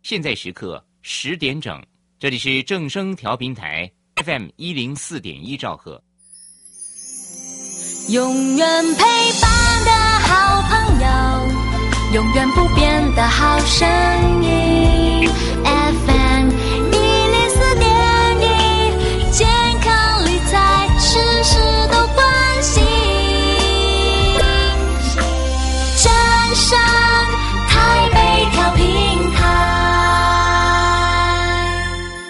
现在时刻10点整，这里是正声调频台 FM104.1兆赫。 永远陪伴的好朋友，永远不变的好声音 FM104.1，健康理财事事都关心，正声台北调频台，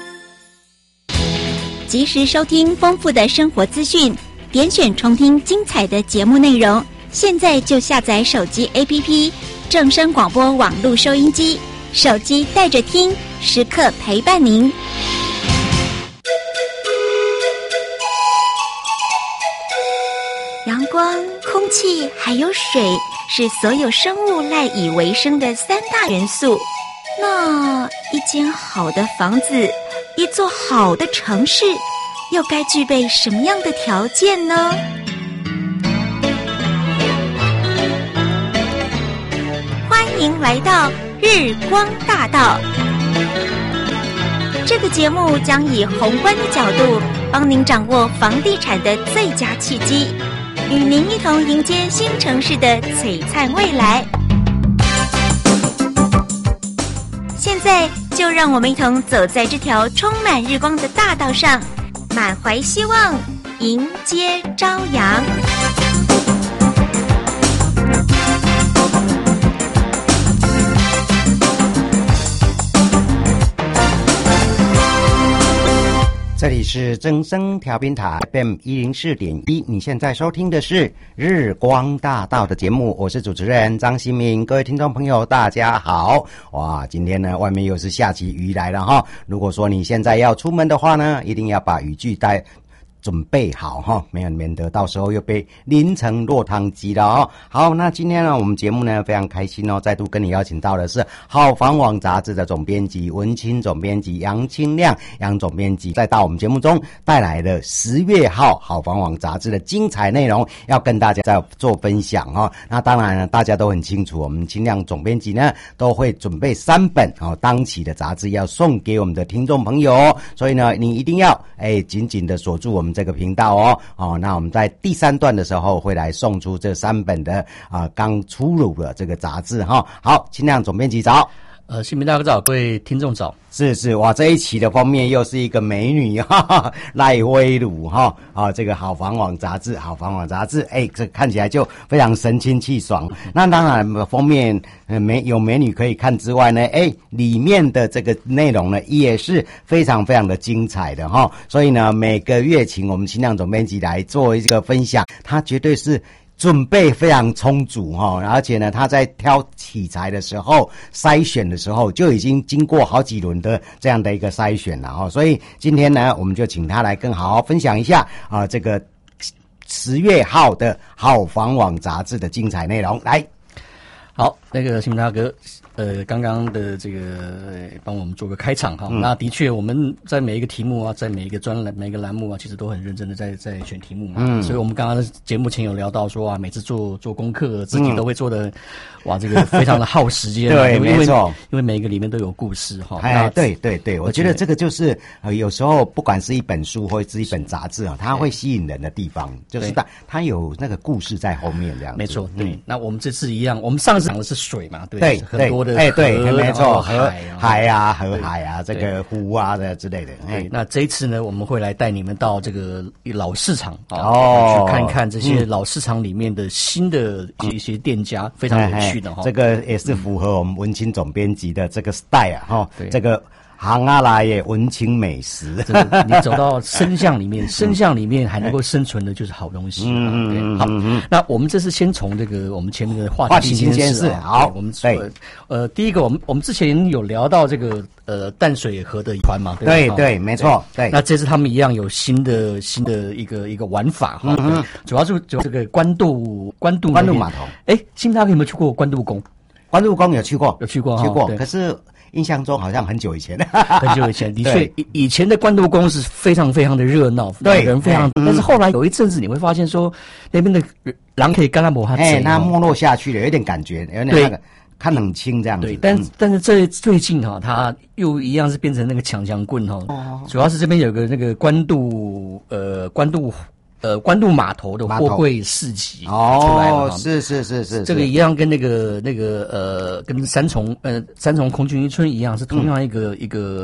及时收听丰富的生活资讯，点选重听精彩的节目内容。现在就下载手机 APP 正声广播网络收音机，手机带着听，时刻陪伴您。阳光、空气还有水是所有生物赖以为生的3大元素。那一间好的房子，一座好的城市，又该具备什么样的条件呢？欢迎来到日光大道。这个节目将以宏观的角度，帮您掌握房地产的最佳契机，与您一同迎接新城市的璀璨未来。现在就让我们一同走在这条充满日光的大道上，满怀希望，迎接朝阳。 这里是正声调频台 FM104.1，你现在收听的是日光大道的节目，我是主持人张新明。各位听众朋友大家好。哇，今天呢外面又是下起雨来了哈。如果说你现在要出门的话呢，一定要把雨具准备好哈，免得到时候又被淋成落汤鸡了哦。好，那今天呢，我们节目呢非常开心哦，再度跟你邀请到的是好房网杂志的总编辑文清总编辑杨清亮杨总编辑，再到我们节目中带来了10月号好房网杂志的精彩内容，要跟大家再做分享哦。那当然呢，大家都很清楚，我们清亮总编辑呢都会准备3本当期的杂志要送给我们的听众朋友哦，所以呢，你一定要紧紧的锁住我们这个频道哦。那我们在第3段的时候会来送出这3本的刚出炉的这个杂志哈。好，清亮总编辑早。 新民大哥早，各位听众早。 是，哇，这一期的封面又是一个美女赖威鲁这个好房网杂志，这看起来就非常神清气爽。那当然封面有美女可以看之外呢，里面的这个内容呢也是非常非常的精彩的哈。所以呢，每个月请我们清亮总编辑来做一个分享，他绝对是准备非常充足而且呢，他在挑器材的时候、筛选的时候就已经经过好几轮的这样的一个筛选了所以今天呢，我们就请他来更好好分享一下这个10月号的好房网杂志的精彩内容。来， 好，那个新民大哥。刚刚的这个帮我们做个开场哈，那的确我们在每一个题目啊，在每一个专栏、每一个栏目啊，其实都很认真的在选题目嘛。所以我们刚刚节目前有聊到说每次做功课，自己都会做的这个非常的耗时间。 对，没错， 因为每一个里面都有故事哈。 对，我觉得这个就是有时候不管是一本书或是一本杂志它会吸引人的地方，就是它有那个故事在后面这样子。 没错，对。那我们这次一样，我们上次讲的是水嘛，对，很多的。 对，没错，河海啊，这个湖啊的之类的。 那这一次呢，我们会来带你们到这个老市场去看看这些老市场里面的新的一些店家，非常有趣的这个也是符合我们文清总编辑的这个 style 这个。行来耶，文青美食。 你走到生巷里面，生巷里面还能够生存的就是好东西。好，那我们这是先从这个我们前面的话题新鲜事。好，我们第一个，我们之前有聊到这个淡水河的团嘛， 对，没错，对。 那这次他们一样有新的一个玩法哈，主要是这个关渡码头。新大哥有没有去过关渡宫？ 关渡宫有去过，可是。印象中好像很久以前， 很久以前，的确，以前的关渡宫是非常非常的热闹，对，人非常。但是后来有一阵子，你会发现说，那边的人可以跟他磨， 它没落下去了，有点感觉，有点那个看冷清这样子。 对，但是这最近哈，它又一样是变成那个抢枪棍哈。主要是这边有个那个关渡码头的货柜市集出来了。 是， 这个一样跟跟三重空军一村一样，是同样一个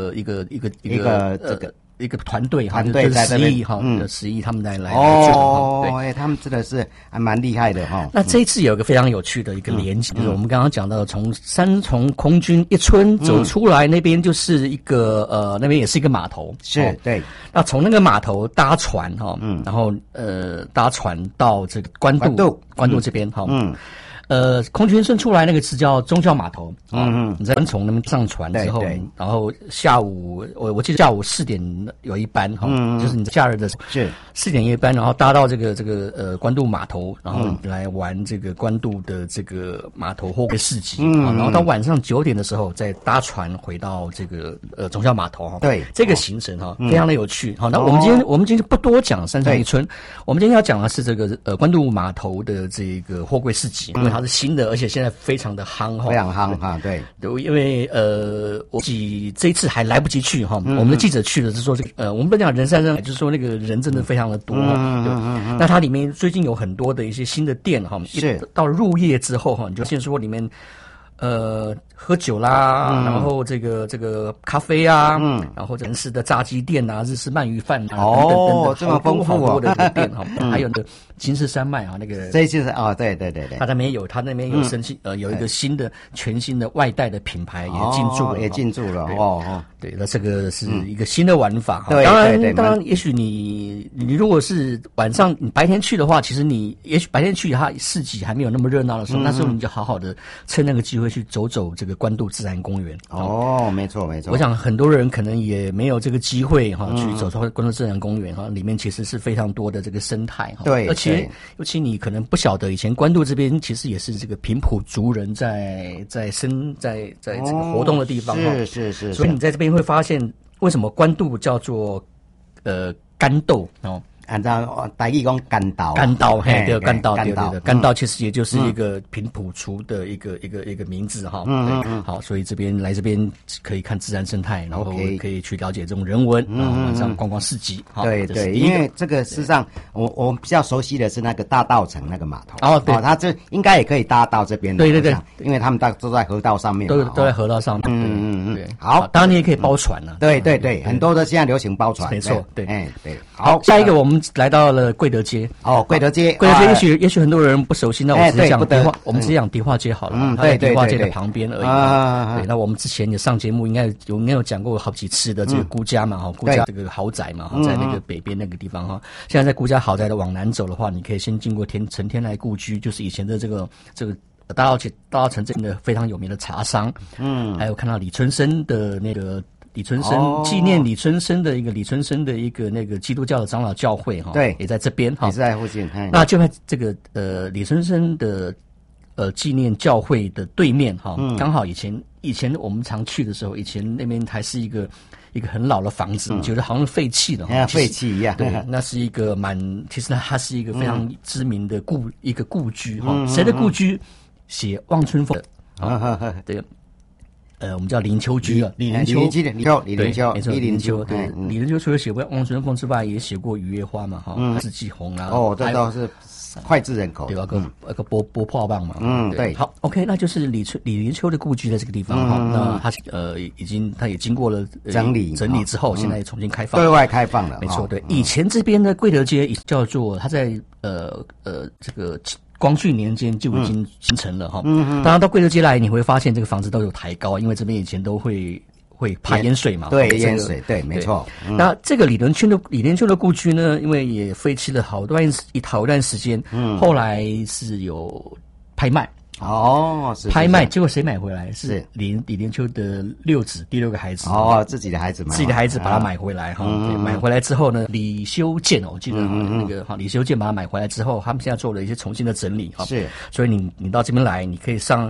一个团队哈，就是10亿哈的10亿他们来做。 对，他们真的是还蛮厉害的哈。 那这一次有一个非常有趣的一个连接，就是我们刚刚讲到从三重空军一村走出来，那边就是一个那边也是一个码头。 是，对。 那从那个码头搭船哈，然后搭船到这个关渡这边哈。空军村出来那个是叫忠孝码头，你在从那边上船之后，然后下午我记得下午4点有一班哈，就是你假日的是4点一班，然后搭到这个关渡码头，然后来玩这个关渡的这个码头货柜市集，然后到晚上9点的时候再搭船回到这个忠孝码头哈。对，这个行程哈非常的有趣。好，那我们今天就不多讲三重一村，我们今天要讲的是这个关渡码头的这个货柜市集，因为它是新的，而且现在非常的夯哈， 非常夯哈。对， 因为我自己这一次还来不及去哈，我们的记者去了是说这个我们不讲人山人海，就是说那个人真的非常的多。那它里面最近有很多的一些新的店哈，是到入夜之后哈，你就现说里面喝酒啦，然后这个咖啡啊，然后人式的炸鸡店啊，日式鳗鱼饭啊，等， 这么丰富好多的店哈，还有那个金氏山脉啊，那个这一次是对， 他那边有有一个全新的外带的品牌也进驻了对，那这个是一个新的玩法哈。当然，也许你如果是晚上你白天去的话，其实你也许白天去它市集还没有那么热闹的时候，那时候你就好好的趁那个机会去走这个关渡自然公园。 没错。 我想很多人可能也没有这个机会哈，去走关渡自然公园哈，里面其实是非常多的这个生态哈。对，而且尤其你可能不晓得，以前关渡这边其实也是这个平埔族人在这个活动的地方哈。是。所以你在这边会发现，为什么关渡叫做干豆哦。 按照台语讲干道， 干道其实也就是一个平埔族的一个名字哈。好，所以来这边可以看自然生态，然后可以去了解这种人文，然后晚上逛市集。 对，因为这个事实上我比较熟悉的是那个大稻埕那个码头。它这应该也可以搭到这边的。对，因为他们都在河道上面， 都在河道上面。对。好，当然你也可以包船了。 对，很多的现在流行包船。 没错，对。 对。 好，下一个我们来到了贵德街。 贵德街也许很多人不熟悉，那我们只讲迪化街好了。对，迪化街的旁边而已。对，那我们之前也上节目，应该有讲过好几次的这个顾家嘛哈，顾家这个豪宅嘛哈，在那个北边那个地方哈。现在在顾家豪宅的往南走的话，你可以先经过陈天来故居，就是以前的这个大稻埕这边的非常有名的茶商。还有看到李春生的那个。纪念李春生的一个那个基督教的长老教会哈，对，也在这边哈， 也是在附近。 那就在这个李春生的纪念教会的对面哈，刚好以前我们常去的时候，以前那边还是一个很老的房子，觉得好像废弃了， 废弃一样。 对，那是一个其实它是一个非常知名的一个故居哈，谁的故居？写望春风的对。我们叫林秋居啊，李林秋， 没错， 李林秋，对，李林秋除了写过《望春风》之外，也写过《雨夜花》嘛，哈，四季红啊， 这都是脍炙人口， 对吧？个波炮棒嘛，对。好 ，OK， 那就是李林秋的故居在这个地方哈，那他也经过了整理之后，现在也重新开放， 对外开放了， 没错，对。以前这边的贵德街叫做它在这个。光绪年间就已经形成了哈，当然到贵德街来，你会发现这个房子都有抬高，因为这边以前都会怕淹水嘛。 对，淹水，对，没错。 那这个李连秋的故居呢，因为也废弃了好一段时间，后来是有拍卖。 是拍卖，结果谁买回来？是李连秋的第六个孩子。 自己的孩子把它买回来哈。买回来之后呢，李修建我记得那个李修建把它买回来之后，他们现在做了一些重新的整理哈。是，所以你到这边来，你可以上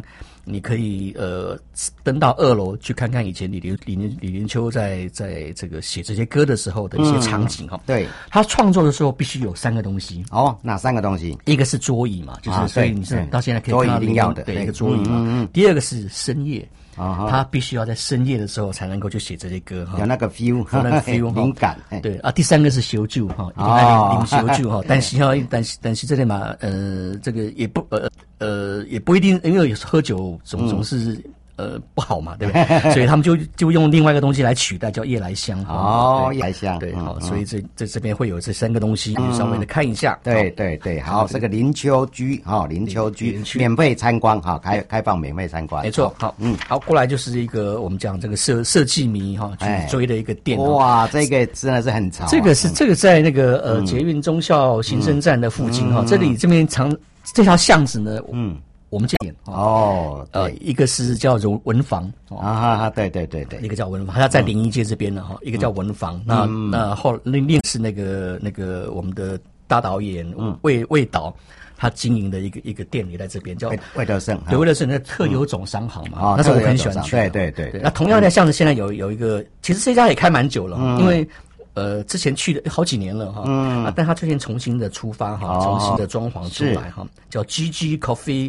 你可以登到2楼去看看以前李连秋在这个写这些歌的时候的一些场景哈。 对， 他创作的时候必须有3个东西。 哦，哪3个东西？ 一个是桌椅嘛，就是所以你是到现在可以看到桌椅一定要的， 对，一个桌椅嘛。第二个是深夜。他必须要在深夜的时候才能够去写这些歌哈， 有那个 feel， 有那个 feel 灵感。 对啊，第3个是修旧哈，一定要零修旧哈。但是这里嘛，这个也不一定，因为有时喝酒总是。不好嘛，对不对？所以他们就用另外一个东西来取代，叫夜来香。 夜来香， 对，好，所以这边会有这3个东西，你稍微的看一下。 对，好，这个林秋居林秋居免费参观哈，开放免费参观， 没错。好，好，过来就是一个我们讲这个设计迷哈去追的一个店。 哇，这个真的是很潮。 这个在那个捷运忠孝新生站的附近哈，这边这条巷子呢，我们这点一个是叫文房对， 一个叫文房，它在临沂街这边的哈，一个叫文房。那后另是那个我们的大导演魏导，他经营的一个店也在这边，叫魏德胜， 对，魏德胜的特有种商行嘛，那是我很喜欢去。 对。 那同样的巷子现在有一个，其实这家也开蛮久了，因为。之前去的好几年了哈，但他最近重新的出发哈，重新的装潢出来哈，叫 GG Coffee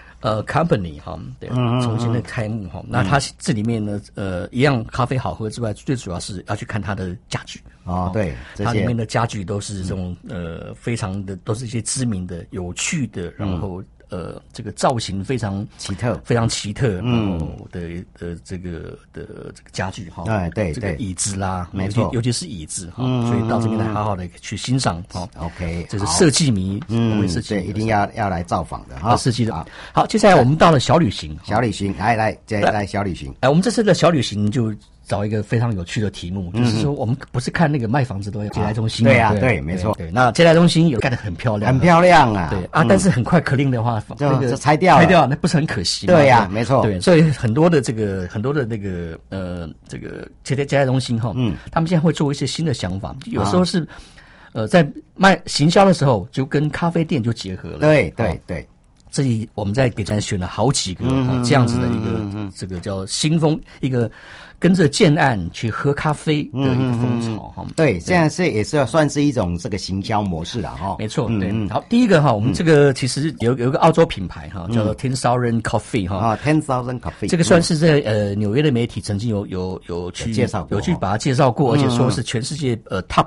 Company 哈，对，重新的开幕哈。那它这里面呢，一样咖啡好喝之外，最主要是要去看它的家具对， 它里面的家具都是这种非常的，都是一些知名的、有趣的，然后。这个造型非常奇特，然后的这个家具哈， 对， 这个椅子啦， 没错， 尤其是椅子哈，所以到这边来好好的去欣赏哈。 OK， 这是设计迷， 对，一定要来造访的哈， 设计的。好，接下来我们到了小旅行， 来小旅行。 我们这次的小旅行就。找一个非常有趣的题目，就是说我们不是看那个卖房子都要接待中心， 对，没错。 对，那接待中心有盖得很漂亮， 啊， 对但是很快clean的话，那个拆掉， 那不是很可惜吗？ 对呀，没错。 对，所以很多的那个这个接待中心哈，他们现在会做一些新的想法，有时候是在卖行销的时候就跟咖啡店就结合了， 对。 这里我们在给大家选了好几个这样子的一个这个叫新风，一个跟着建案去喝咖啡的一个风潮哈。 对，现在也是算是一种这个行销模式了哈。 没错，对。好，第一个哈，我们这个其实有一个澳洲品牌哈，叫做 10,000 Coffee 哈。 10,000 Coffee， 这个算是在纽约的媒体曾经有去介绍过， 有去把它介绍过，而且说是全世界Top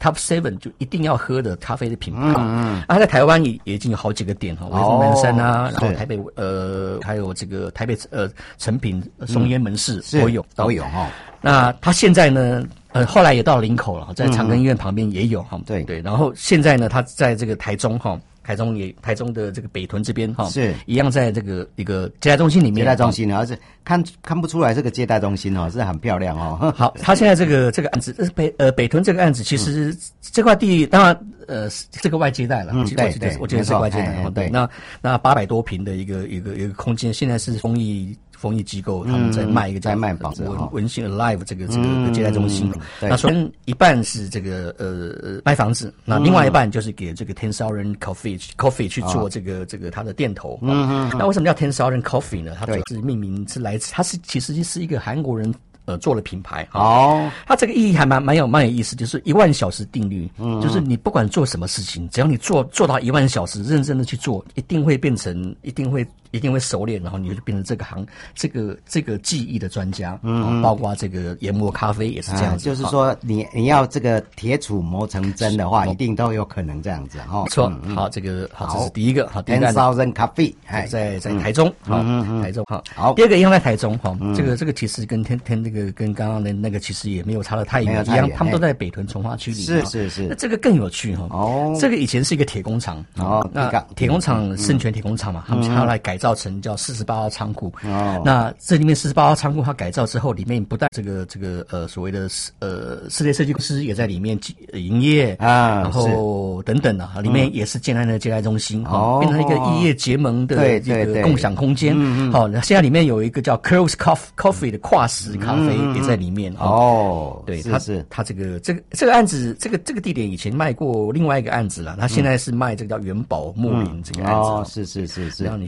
7就一定要喝的咖啡的品牌。它在台湾也已经有好几个店哈，威风南山啊，然后台北还有这个台北诚品松烟门市都有哈。 那他现在呢，后来也到林口了，在长庚医院旁边也有哈。对，然后现在呢，他在这个台中哈。台中的这个北屯这边哈，是一样在这个一个接待中心里面。 接待中心，而是看不出来这个接待中心哦，是很漂亮哦。 好，他现在这个案子，北屯这个案子，其实这块地当然这个外接待了， 对， 我觉得是外接待。对，那800多坪的一个空间，现在是丰益机构他们在卖一个在卖房子文心 Alive 这个接待中心。那首先一半是这个卖房子，那另外一半就是给这个 10,000 Coffee 去做这个它的店头。那为什么叫 10,000 Coffee 呢？它是命名是来自，它其实是一个韩国人做的品牌。它这个意义还蛮有意思，就是10000小时定律。就是你不管做什么事情，只要你做到10000小时，认真的去做，一定会熟练，然后你就变成这个技艺的专家。包括这个研磨咖啡也是这样子。 就是说你要这个铁杵磨成针的话，一定都有可能这样子哈。 没错。好，这是第一个。好，第一个 10,000 Coffee 在台中。台中。好，第二个一样在台中。这个其实跟跟刚刚的那个其实也没有差得太远，一样，他们都在北屯从化区里。 是。 那这个更有趣哈。这个以前是一个铁工厂。那铁工厂圣泉铁工厂嘛，他们后来改造成叫48号仓库。那这里面48号仓库它改造之后，里面不但这个所谓的室内设计公司也在里面营业然后等等的，里面也是建安的接待中心，变成一个异业结盟的这个共享空间。好，那现在里面有一个叫 Curls Coffee 的跨时咖啡也在里面。对，它这个案子，这个地点以前卖过另外一个案子了，它现在是卖这个叫元宝木林这个案子。 是。 然后你可以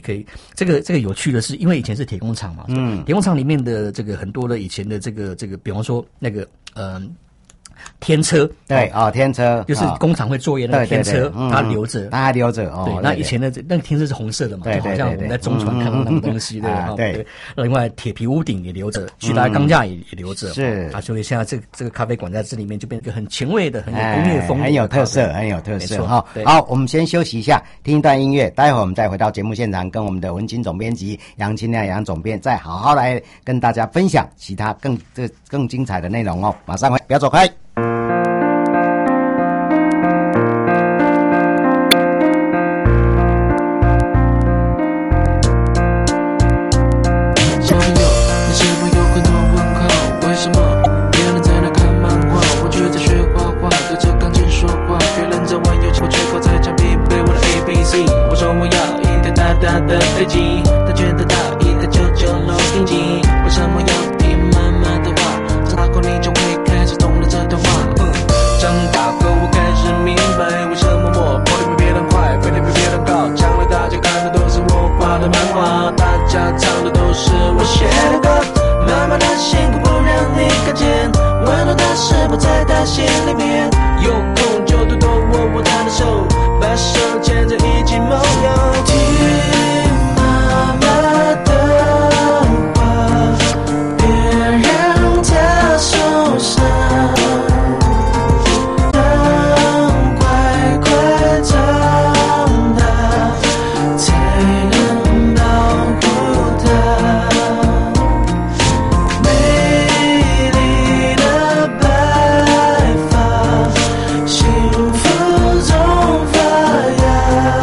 这个有趣的是，因为以前是铁工厂嘛，铁工厂里面的这个很多的以前的这个，比方说那个天车， 对天车就是工厂会作业那个天车，它留着， 它还留着对，那以前的那个天车是红色的嘛， 对， 好像我们在中船看到那种东西， 对。 另外，铁皮屋顶也留着，巨大钢架也留着， 是啊，所以现在这个咖啡馆在这里面就变成一个很前卫的、很有工业风， 很有特色哈。好，我们先休息一下，听一段音乐，待会儿我们再回到节目现场，跟我们的文青总编辑杨清亮杨总编再好好来跟大家分享其他更精彩的内容哦。马上回，不要走开。 的飞机，他觉得到一台99楼顶级，为什么要听妈妈的话？长大后你就会开始懂了这段话。长大后我开始明白，为什么我跑得比别人快，飞得比别人高。将来大家看的都是我画的漫画，大家唱的都是我写的歌。妈妈的辛苦不让你看见，温暖的事不在她心里面。有空就多多握握她的手，把手牵着一起梦游。听妈妈的话，别让她受伤，让快快长大，才能保护她。美丽的白发，幸福中发芽，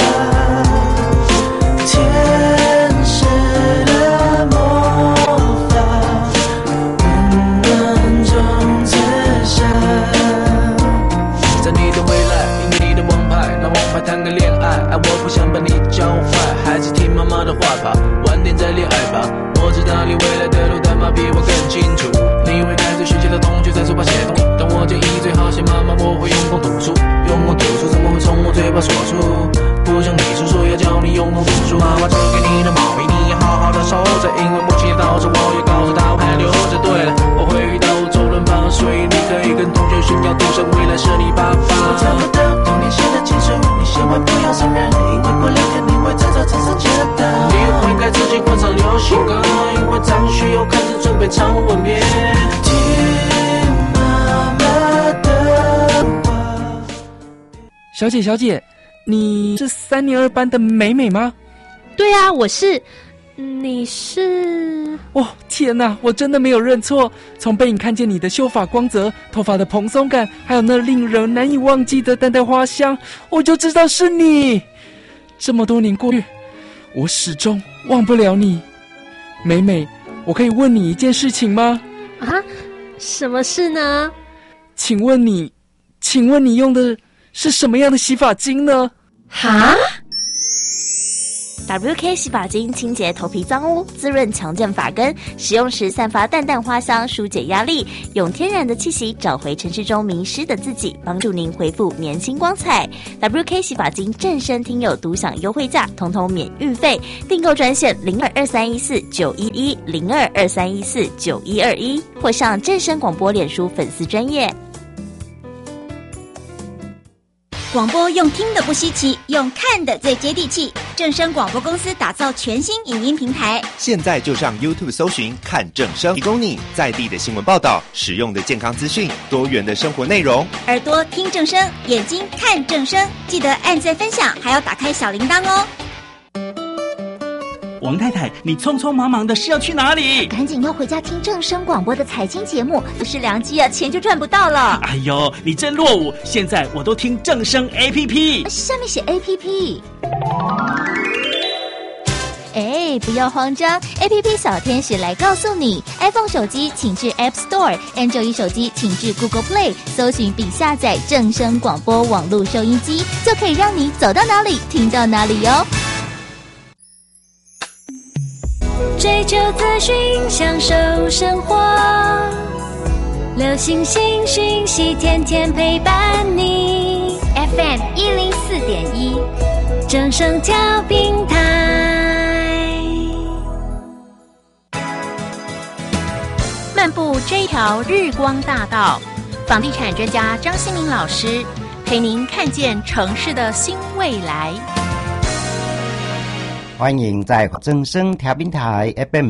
天使的魔法，温暖中自下。在你的未来，因为你的王牌，拿王牌谈个恋爱，我不想把你教坏，还是听妈妈的话吧，晚点再恋爱吧。我知道你未来的路，但妈比我更清楚。你会开始学习的同学在书包写东西，但我建议最好写妈妈，我会用功读书，用功读书怎么会从我嘴巴说出？不像你叔叔要教你用功读书。妈妈织给你的毛衣，你要好好的收着，因为母亲节到时我也告诉她我还留着。对了，我会遇到周润发，所以你可以跟同学炫耀，赌神未来是你爸爸。我找不到童年写的情书，你千万不要承认，因为过2天你会在这车上见到。你会该自己换上流行歌，因为张学友开始准备唱吻别。听妈妈的话。 小姐，你是3年2班的美美吗？ 对啊，我是。你是？ 哦，天哪，我真的没有认错。从背影看见你的秀发光泽、头发的蓬松感，还有那令人难以忘记的淡淡花香，我就知道是你。这么多年过去，我始终忘不了你。美美，我可以问你一件事情吗？ 啊，什么事呢？ 请问你用的是什么样的洗发精呢？ 哈 ？WK 洗发精清洁头皮脏污，滋润强健发根，使用时散发淡淡花香，疏解压力，用天然的气息找回城市中迷失的自己，帮助您恢复年轻光彩。WK 洗发精正声听友独享优惠价，统统免运费，订购专线0223149111 0223149121，或上正声广播脸书粉丝专页。 广播用听的不稀奇，用看的最接地气。正声广播公司打造全新影音平台， 现在就上 YouTube 搜寻看正声，提供你在地的新闻报道、实用的健康资讯、多元的生活内容。 耳朵听正声，眼睛看正声，记得按赞分享，还要打开小铃铛哦。 王太太，你匆匆忙忙的是要去哪里？ 赶紧要回家听正声广播的财经节目，不是良机啊，钱就赚不到了。 哎呦，你真落伍！现在我都听正声 APP， 下面写 APP。哎，不要慌张 ，APP 小天使来告诉你 ，iPhone 手机请至 App Store，Android 手机请至 Google Play， 搜寻并下载正声广播网络收音机，就可以让你走到哪里听到哪里哟。 追求资讯，享受生活，流行新讯息，天天陪伴你。 FM 104.1， 正声调频台。 漫步这条日光大道，房地产专家张新民老师陪您看见城市的新未来。 欢迎在正声调频台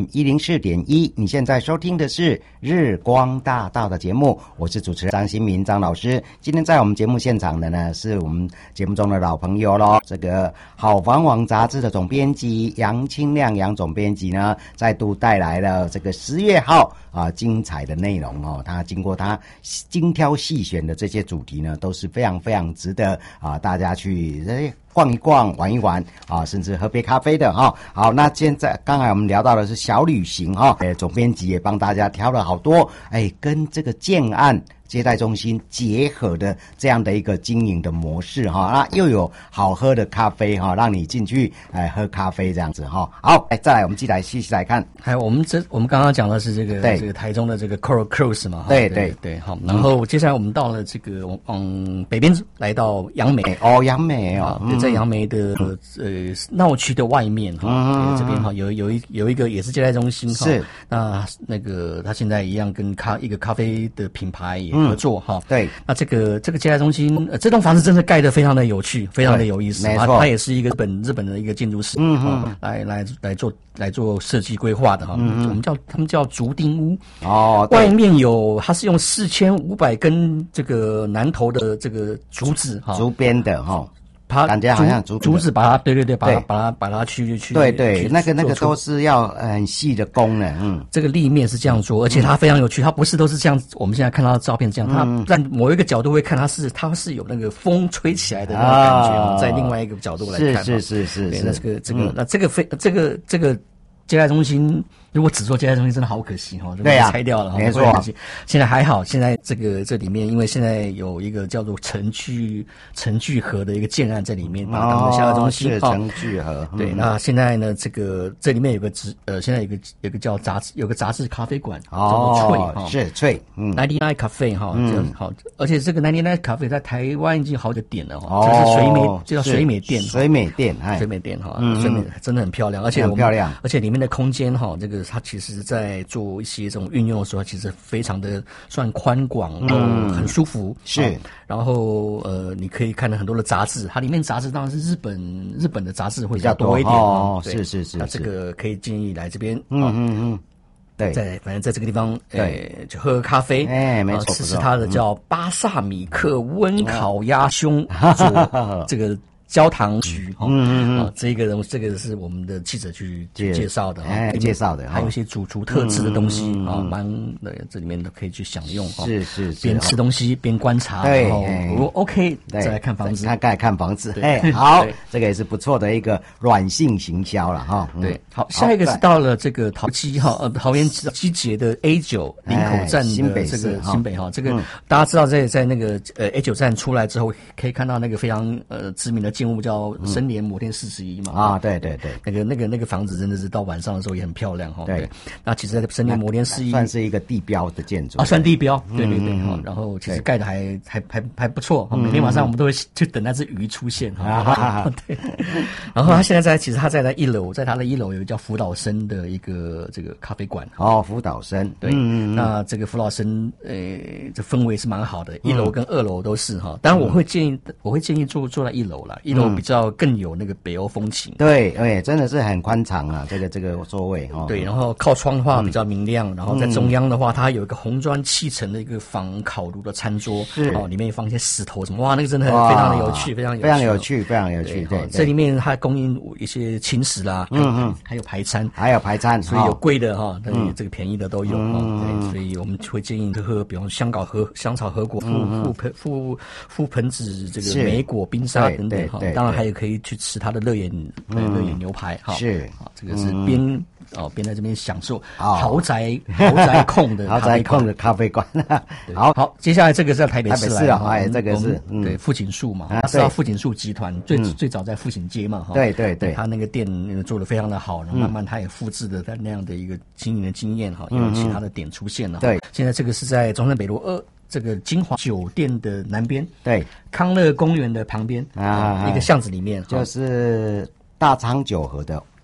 FM104.1，你现在收听的是日光大道的节目，我是主持人张新民张老师。今天在我们节目现场的呢，是我们节目中的老朋友咯，这个好房网杂志的总编辑杨清亮杨总编辑呢，再度带来了这个10月号精彩的内容哦。他经过他精挑细选的这些主题呢，都是非常非常值得大家去逛一逛玩一玩甚至喝杯咖啡的好，那现在刚才我们聊到的是小旅行总编辑也帮大家挑了好多跟这个建案接待中心结合的这样的一个经营的模式那又有好喝的咖啡让你进去喝咖啡这样子好，再来我们继续来看。 还有我们刚刚讲的是这个台中的这个 Coral Cruise 嘛，对，好，然后接下来我们到了这个北边来到杨梅杨梅在杨梅的闹区的外面这边有一个也是接待中心是那个他现在一样跟一个咖啡的品牌也合作对， 那这个接待中心这栋房子真的盖得非常的有趣，非常的有意思， 没错， 它也是一个日本的一个建筑师来做设计规划的他们叫竹丁屋外面它是用4500根这个南投的这个竹子竹编的感觉好像竹子把它把它去对，那个都是要很细的工的这个立面是这样做，而且它非常有趣，它不是都是这样我们现在看到的照片这样，它在某一个角度会看它是有那个风吹起来的那种感觉在另外一个角度来看是那这个接待中心如果只做接待中心真的好可惜对啊， 拆掉了没错。 现在还好，现在这里面因为现在有一个叫做城聚合的一个建案在里面，把它当成下个中心是城聚合。 对，那现在呢，这里面有个现在有个叫有个杂志咖啡馆叫做是翠 99 Cafe 这样好，而且这个99 Cafe 在台湾已经好几个点了这是叫水美店， 水美店水美真的很漂亮，而且很漂亮， 而且里面的空间这个它其实在做一些这种运用的时候，其实非常的算宽广，很舒服。 是， 然后你可以看到很多的杂志，它里面杂志当然是日本的杂志会比较多一点是。 那这个可以建议来这边。 对， 反正在这个地方，就喝咖啡， 没错， 吃它的叫巴萨米克温烤鸭胸，做这个。焦糖菊这个是我们的记者去介绍的介绍的， 还有一些主厨特制的东西蛮这里面都可以去享用是边吃东西边观察，然后如果 OK 再来看房子， 看房子，好，这个也是不错的一个软性行销了对，好，下一个是到了这个桃园机捷的 A9 林口站的这个新北这个大家知道在那个A9 站出来之后，可以看到那个非常知名的建物叫深联摩天41嘛对， 那个房子真的是到晚上的时候也很漂亮对，那其实在深联摩天41 算是一个地标的建筑算地标，对然后其实盖的还不错每天晚上我们都会去等那只鱼出现对，然后他现在其实他在1楼，在他的1楼有一个叫福岛生的一个这个咖啡馆福岛生对，那这个福岛生这氛围是蛮好的，1楼跟2楼都是当然我会建议坐在1楼啦，1楼比较更有那个北欧风情， 对，真的是很宽敞啊，这个座位对，然后靠窗的话比较明亮，然后在中央的话，它有一个红砖砌成的一个仿烤炉的餐桌，里面放一些石头什么，哇，那个真的非常的有趣，非常有趣。对，这里面它供应一些轻食啦，还有排餐，所以有贵的这个便宜的都有对，所以我们会建议喝，比方香草核果、覆盆子这个莓果冰沙等等当然还有可以去吃它的乐眼牛排是这个是边在这边享受豪宅控的咖啡馆好，接下来这个是在台北市这个是对富锦树嘛，是富锦树集团最早在富锦街嘛对， 他那个店做得非常的好，然后慢慢他也复制了他那样的一个经营的经验也有其他的点出现了对， 现在这个是在中山北路2这个金华酒店的南边， 对， 康乐公园的旁边一个巷子里面， 就是大昌酒和的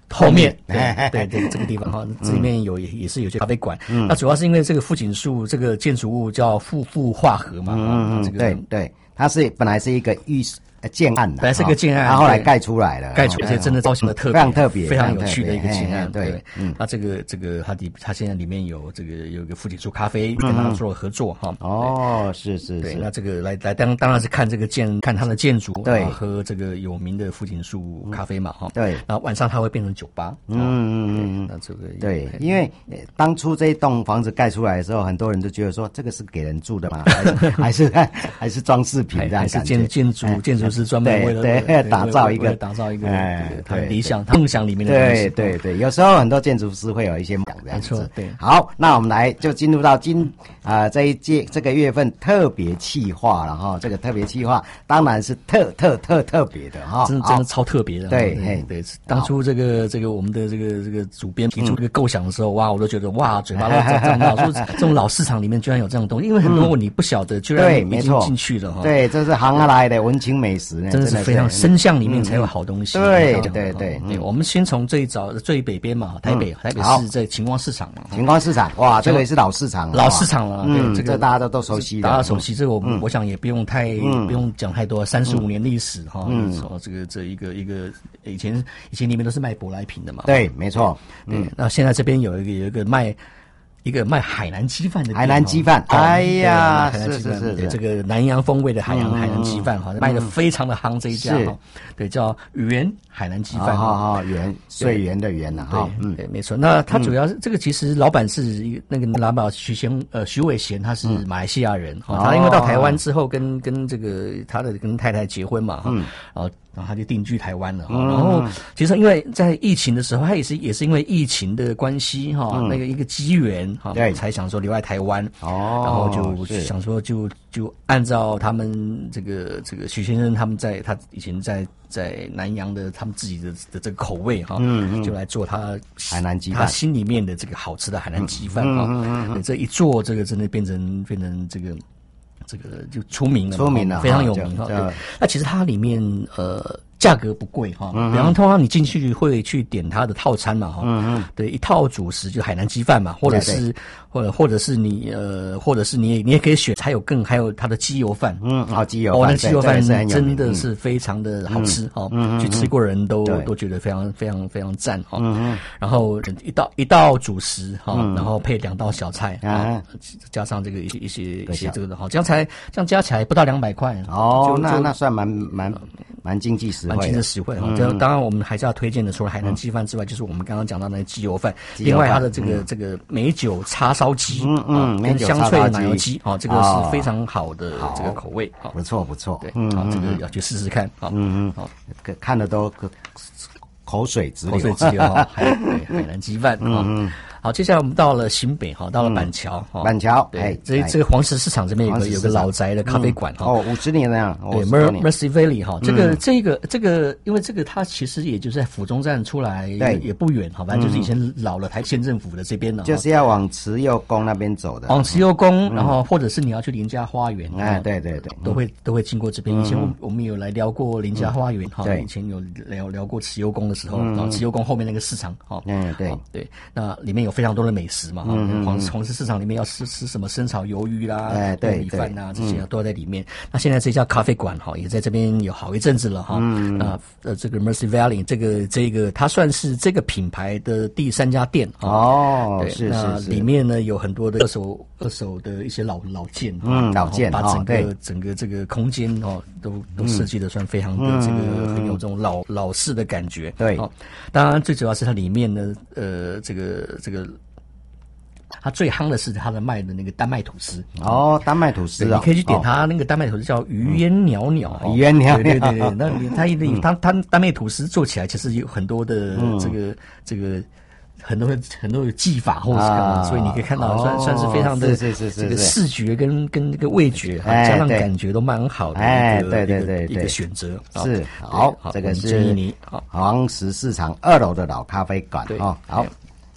后面，对，这个地方哈，这里面也是有些咖啡馆。那主要是因为这个富锦树这个建筑物叫富化合嘛，这个对，它本来是一个建案的， 本来是个建案， 然后后来盖出来了， 而且真的造型的特别， 非常特别， 非常有趣的一个建案。 对， 那这个它现在里面有一个富锦树咖啡跟他做合作哈。 哦，是， 对，那这个来当然是看看它的建筑， 对， 喝这个有名的富锦树咖啡嘛哈。 对， 然后晚上它会变成酒吧。那这个对，因为当初这一栋房子盖出来的时候，很多人都觉得说这个是给人住的嘛，还是装饰品这样感觉。 建筑师专门为了打造一个他的理想梦想里面的东西。 对，有时候很多建筑师会有一些梦这样子。 没错，对。 好，那我们来就进入到这个月份特别企划了哈。这个特别企划当然是特别的哈， 真的超特别的。 对， 当初这个我们的这个主编提出这个构想的时候，哇，我都觉得哇，嘴巴都张到，说这种老市场里面居然有这种东西，因为很多你不晓得，居然已经进去了哈。 对，这是行来的文青美食呢， 真的是非常深巷里面才有好东西。 对， 我们先从最北边嘛，台北市在晴光市场嘛。 晴光市场，哇，这个也是老市场了。 对，这个大家都熟悉的。 大家熟悉，这个我想也不用讲太多，35年历史哈。这一个以前里面都是卖舶来品的嘛。 对，没错。 那现在这边有一个卖海南鸡饭的店， 海南鸡饭，哎呀，是这个南洋风味的海南鸡饭哈，卖的非常的夯这一家哈，对，叫源海南鸡饭源水源的源呐哈， 对，没错。那他主要是这个其实老板是那个老板徐伟贤，他是马来西亚人哈，他因为到台湾之后跟这个他的跟太太结婚嘛哈，然后他就定居台湾了哈。然后其实因为在疫情的时候，他也是因为疫情的关系哈，那个一个机缘哈，才想说留在台湾然后就想说就按照他们这个许先生他以前在南洋的他们自己的这个口味哈，就来做他海南鸡饭， 他心里面的这个好吃的海南鸡饭哈。这一做这个真的变成这个就出名了，非常有名哈。那其实它里面价格不贵哈，比方通常你进去会去点它的套餐嘛哈，对，一套主食就海南鸡饭嘛，或者是你也可以选，还有它的鸡油饭， 鸡油饭， 那鸡油饭真的是非常的好吃哈，去吃过人都觉得非常非常非常赞哈。然后一道主食哈，然后配2道小菜加上这个一些这个的哈，这样加起来不到200块哦，那算蛮经济实惠， 蛮经济实惠哈。当然我们还是要推荐的，除了海南鸡饭之外，就是我们刚刚讲到那个鸡油饭，另外它的这个美酒叉烧鸡，跟香脆奶油鸡，这个是非常好的这个口味， 不错， 对，这个要去试试看， 看的都口水直流哈，海南鸡饭好，接下来我们到了新北哈，到了板桥板桥， 对，这个黄石市场这边有个老宅的咖啡馆哈 ，50年了， 对 ，Mercy Valley 哈，这个，因为这个它其实也就是在府中站出来也不远，好吧，就是以前老了台县政府的这边的， 就是要往慈幼宫那边走的， 往慈幼宫，然后或者是你要去林家花园， 对， 都会经过这边。以前我们有来聊过林家花园哈，以前有聊过慈幼宫的时候，然后慈幼宫后面那个市场哈，对，那里面有非常多的美食嘛，黄石市场里面要吃什么生炒鱿鱼啦、米饭啊，这些都在里面。那现在这家咖啡馆哈，也在这边有好一阵子了哈。那这个 Mercy Valley 这个它算是这个品牌的第3家店哦，是。 那里面呢有很多的二手的一些老件， 老件， 把整个这个空间都设计的算非常的这个很有这种老式的感觉。 对， 当然最主要是它里面呢这个。它最夯的是它的卖的那个丹麦吐司丹麦吐司你可以去点它那个丹麦吐司叫鱼烟袅袅， 鱼烟袅袅， 对，那它丹麦吐司做起来其实有很多的这个很多的技法或者是干嘛，所以你可以看到算是非常的这个视觉跟这个味觉加上感觉都蛮好的一个选择。 是好，这个是黄石市场2楼的老咖啡馆好。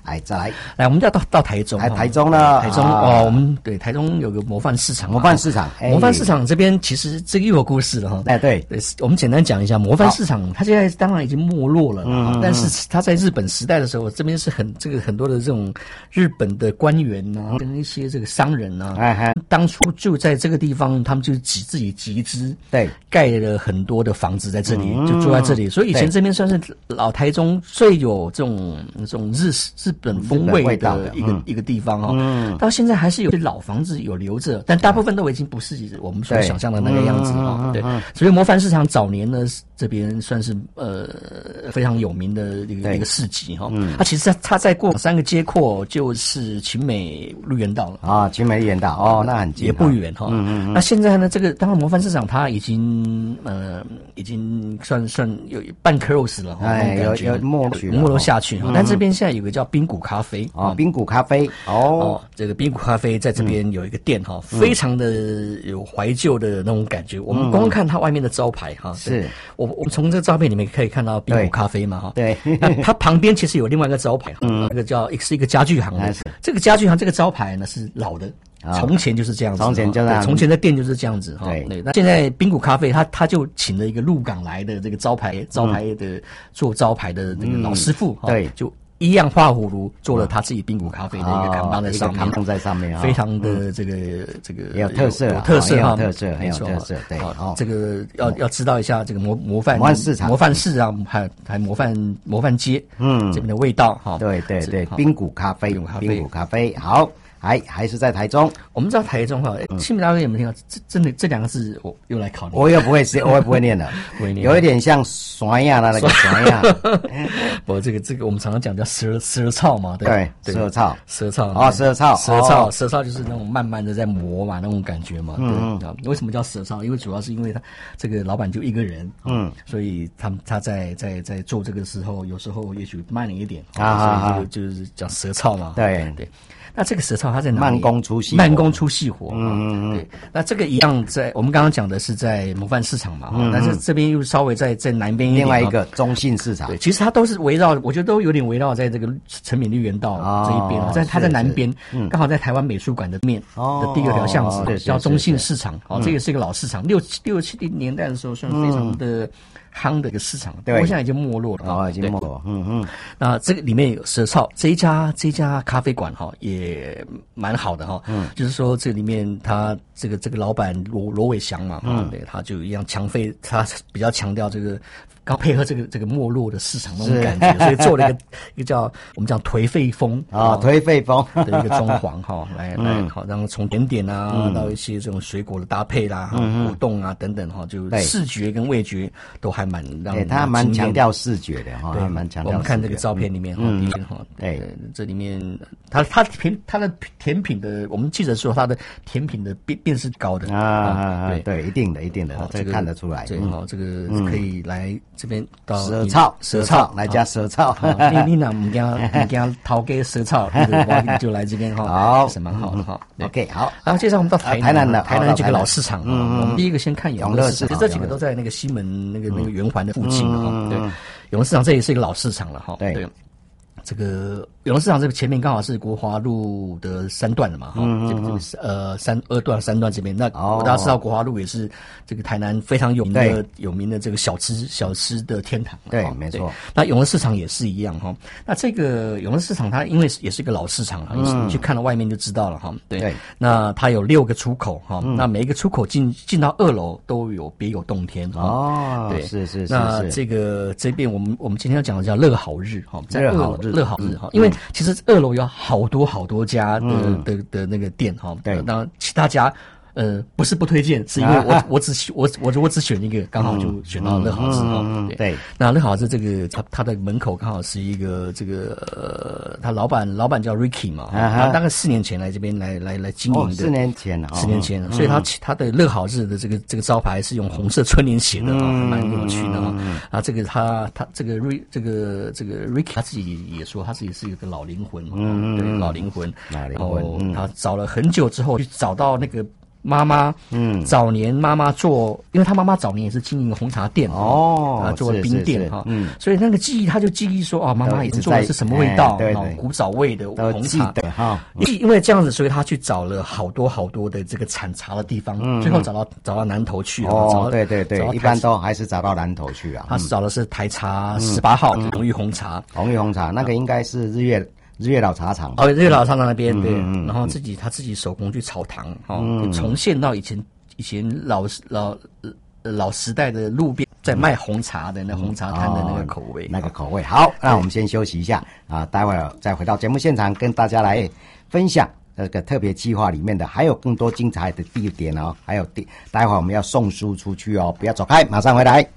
来再来， 我们要到台中， 台中了， 台中我们对台中有个模范市场， 模范市场这边其实这个又有故事了哈。 对， 我们简单讲一下模范市场，它现在当然已经没落了，但是它在日本时代的时候，这边是很多的这种日本的官员啊，跟一些这个商人啊，当初就在这个地方，他们就自己集资， 对，盖了很多的房子在这里，就住在这里，所以以前这边算是老台中最有这种日本风味的一个地方哦。到现在还是有些老房子有留着，但大部分都已经不是我们所想象的那个样子哦。对，所以模范市场早年呢，这边算是非常有名的一个市集哈。其实它再过3个街廓就是勤美绿园道了啊，勤美绿园道哦，那很近， 也不远哈。那现在呢，这个当然模范市场它已经算有半 close 了哈， 有没落下去哈。但这边现在有个叫冰谷咖啡啊，冰谷咖啡这个冰谷咖啡在这边有一个店哈，非常的有怀旧的那种感觉。我们光看它外面的招牌哈， 是我们从这个照片里面可以看到冰谷咖啡嘛哈。 对， 那它旁边其实有另外一个招牌，那个是一个家具行的。这个家具行这个招牌呢是老的。从前就是这样子，从前的店就是这样子哈。对，那现在冰谷咖啡他就请了一个鹿港来的这个招牌的做招牌的这个老师傅， 对， 就一样画葫芦做了他自己冰谷咖啡的一个看板在上面， 看板在上面， 非常的这个也有特色， 特色哈， 很有特色。对， 这个要知道一下这个模范市场，还模范街，这边的味道哈。 对，冰谷咖啡，好。还是在台中， 我们知道台中哈，新民大哥有没有听到？真的这2个字我又来考你， 我也不会念了，有一点像酸呀那个酸呀。 不，这个我们常常讲叫舌操嘛， 对，舌操啊，舌操就是那种慢慢的在磨嘛，那种感觉嘛。对，为什么叫舌操？因为主要是因为他这个老板就一个人，所以他在做这个时候，有时候也许慢了一点所以就是讲舌操嘛。 对。 那这个舌操它在哪里？ 慢工出细活。 对。那这个一样在我们刚刚讲的是在模范市场嘛，但是这边又稍微在南边一点， 另外一个中信市场。 对，其实它都是围绕，我觉得都有点围绕在这个诚品绿园道这一边，它在南边，刚好在台湾美术馆的面的第2条巷子，叫中信市场。这也是一个老市场，60、70年代的时候算非常的夯的一个市场，不过现在已经没落了已经没落。 那这个里面有舌操这一家咖啡馆也蛮好的就是说这里面他这个老板罗伟祥嘛对，他就一样他比较强调这个刚配合这个没落的市场那种感觉，所以做了一个叫我们讲颓废风颓废风的一个装潢来好，然后从甜点到一些这种水果的搭配啦果冻等等就视觉跟味觉都还蛮让人他蛮强调视觉的对，蛮强调。 我们看这个照片里面对，这里面他的甜品的，我们记者说他的甜品的辨识高的对，一定的，这个看得出来。 对，这个可以来这边到舌操来加舌操。 你那唔惊掏给舌操，你就来这边好，是蛮好的哈。 OK， 好， 然后接着我们到台南几个老市场我们第一个先看永乐市场，这几个都在那个西门那个圆环的附近对，永乐市场这也是一个老市场了对。这个永乐市场这个前面刚好是国华路的3段了嘛这个2段3段这边，那大家知道国华路也是这个台南非常有名的这个小吃的天堂。 对，没错。 那永乐市场也是一样那这个永乐市场它因为也是一个老市场你去看了外面就知道了对。那它有6个出口那每一个出口进到2楼都有别有洞天对，是。 那这边我们今天要讲的叫乐好日在乐好日因为其实2楼有好多家的那个店对， 当然其他家不是不推荐，是因为我只选一个，刚好就选到乐好日对， 那乐好日这个他的门口刚好是一个这个他老板叫 Ricky 嘛他大概4年前来这边来经营的。4 年前所以他的乐好日的这个招牌是用红色春联写的蛮有趣的这个他这个 Ricky 他自己也说他自己是一个老灵魂对，老灵魂，然后他找了很久之后去找到那个妈妈，早年妈妈做，因为他妈妈早年也是经营红茶店做冰店哈，所以那个记忆他就记忆说妈妈以前做的是什么味道，对，古早味的红茶的哈。 因为这样子，所以他去找了好多的这个产茶的地方，最后找到南投去了。 对，一般都还是找到南投去啊。 他找的是台茶18号红玉红茶， 那个应该是日月老茶厂日月老茶厂那边对，然后他自己手工去炒糖重现到以前老时代的路边在卖红茶的那红茶摊的那个口味。 好，那我们先休息一下啊，待会儿再回到节目现场跟大家来分享这个特别计划里面的还有更多精彩的地点哦，还有待会儿我们要送书出去哦，不要走开，马上回来。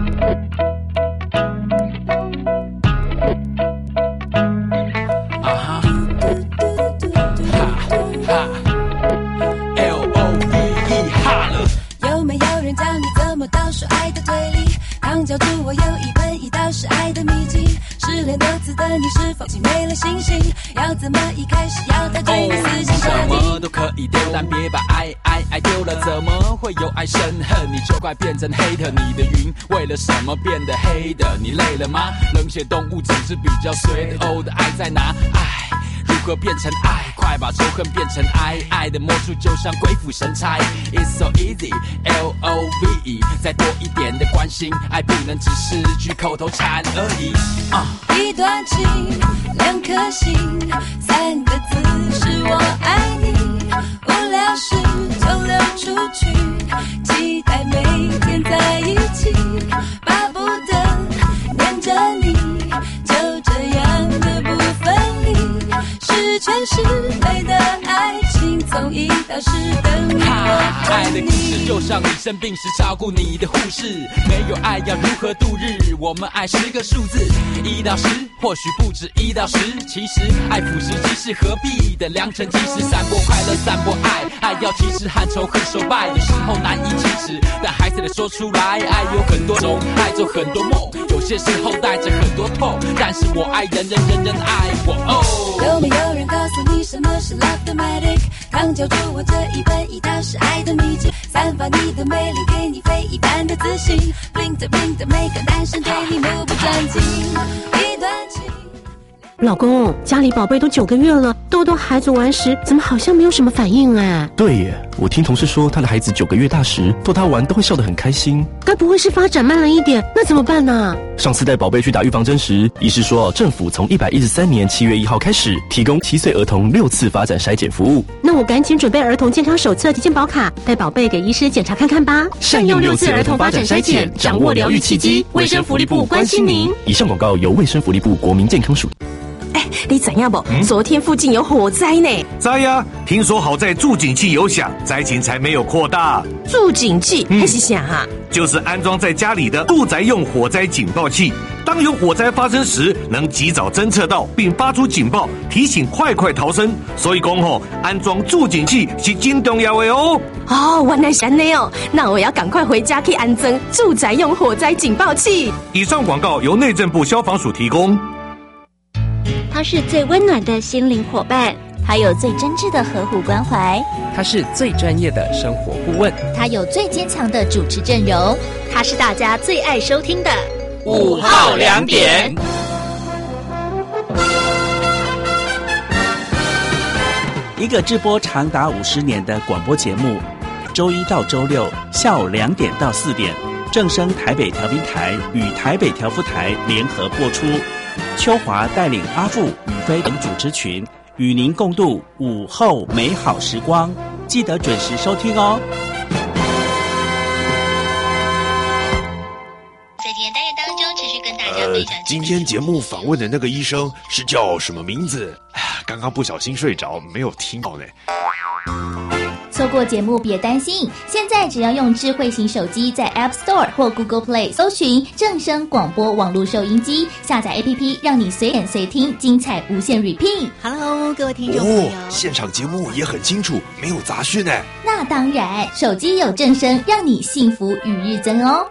倒数爱的对立，刚教出我有一本一道是爱的秘籍。失恋多次的你是否没了信心？要怎么一开始要他对你死心塌地？什么都可以丢，但别把爱丢了。怎么会有爱生恨？你就快变成黑的。你的云为了什么变得黑的？你累了吗？冷血动物只是比较随的。的爱在哪？爱如何变成爱？快把仇恨变成爱，爱的魔术就像鬼斧神差。It's so easy, Love， 再多一点的关心，爱不能只是句口头禅而已。一段情，2颗心，3个字是我爱你。无聊时就溜出去，期待每天在一起，巴不得念着你，就这样的不分离。十全十美的爱情，从1到10等你。爱的故事就像你生病时照顾你的护士，没有爱要如何度日？我们爱10个数字，1到10，或许不止1到10。其实爱腐蚀即是何必的良辰吉时，散播快乐，散播爱，爱要及时和仇恨手败，有时候难以启齿，但还是得说出来。爱有很多种，爱做很多梦，有些时候带着很多痛，但是我爱人爱我。有没有人告诉你什么是 Love the Magic？ 刚教出我这一本一道是爱的秘籍，散发你的魅力，给你非一般的自信。Bling的 bling的，每个男生对你目不转睛。一段情。 老公，家里宝贝都9个月了，豆豆孩子玩时怎么好像没有什么反应啊？ 对耶，我听同事说他的孩子9个月大时逗他玩都会笑得很开心。 该不会是发展慢了一点？那怎么办呢？ 上次带宝贝去打预防针时，医师说政府从113年7月1号开始提供7岁儿童6次发展筛检服务。 那我赶紧准备儿童健康手册及健保卡，带宝贝给医师检查看看吧。 善用6次儿童发展筛检，掌握疗愈契机。卫生福利部关心您。以上广告由卫生福利部国民健康署。 你知影不？昨天附近有火灾呢。 知呀，听说好在助警器有响，灾情才没有扩大。 助警器那是啥啊？ 就是安装在家里的住宅用火灾警报器，当有火灾发生时，能及早侦测到并发出警报，提醒快逃生。所以讲安装助警器是真重要的哦。 原来是这样哦，那我要赶快回家去安装住宅用火灾警报器。 以上广告由内政部消防署提供。 他是最温暖的心灵伙伴， 他有最真挚的呵护关怀， 他是最专业的生活顾问， 他有最坚强的主持阵容， 他是大家最爱收听的 5号2点。一个直播长达50年的广播节目，周1到周6下午2点到4点，正声台北调频台与台北调布台联合播出。秋华带领阿富、宇飞等主持群，与您共度午后美好时光，记得准时收听哦。 在今天单元当中，持续跟大家分享。 今天节目访问的那个医生是叫什么名字？刚刚不小心睡着，没有听到呢。 错过节目别担心，现在只要用智慧型手机在 App Store 或 Google Play 搜寻正声广播网络收音机，下载 APP 让你随点随听，精彩无限 repeat。Hello， 各位听众朋友， 现场节目也很清楚，没有杂讯呢。 那当然，手机有正声，让你幸福与日增哦。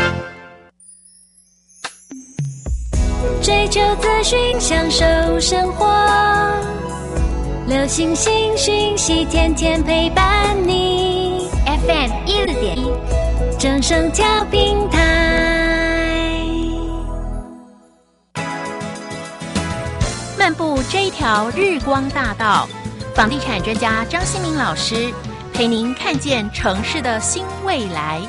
追求资讯，享受生活。流行新讯息，天天陪伴你。 104.1正声调频台。 漫步这一条日光大道，房地产专家张新民老师陪您看见城市的新未来。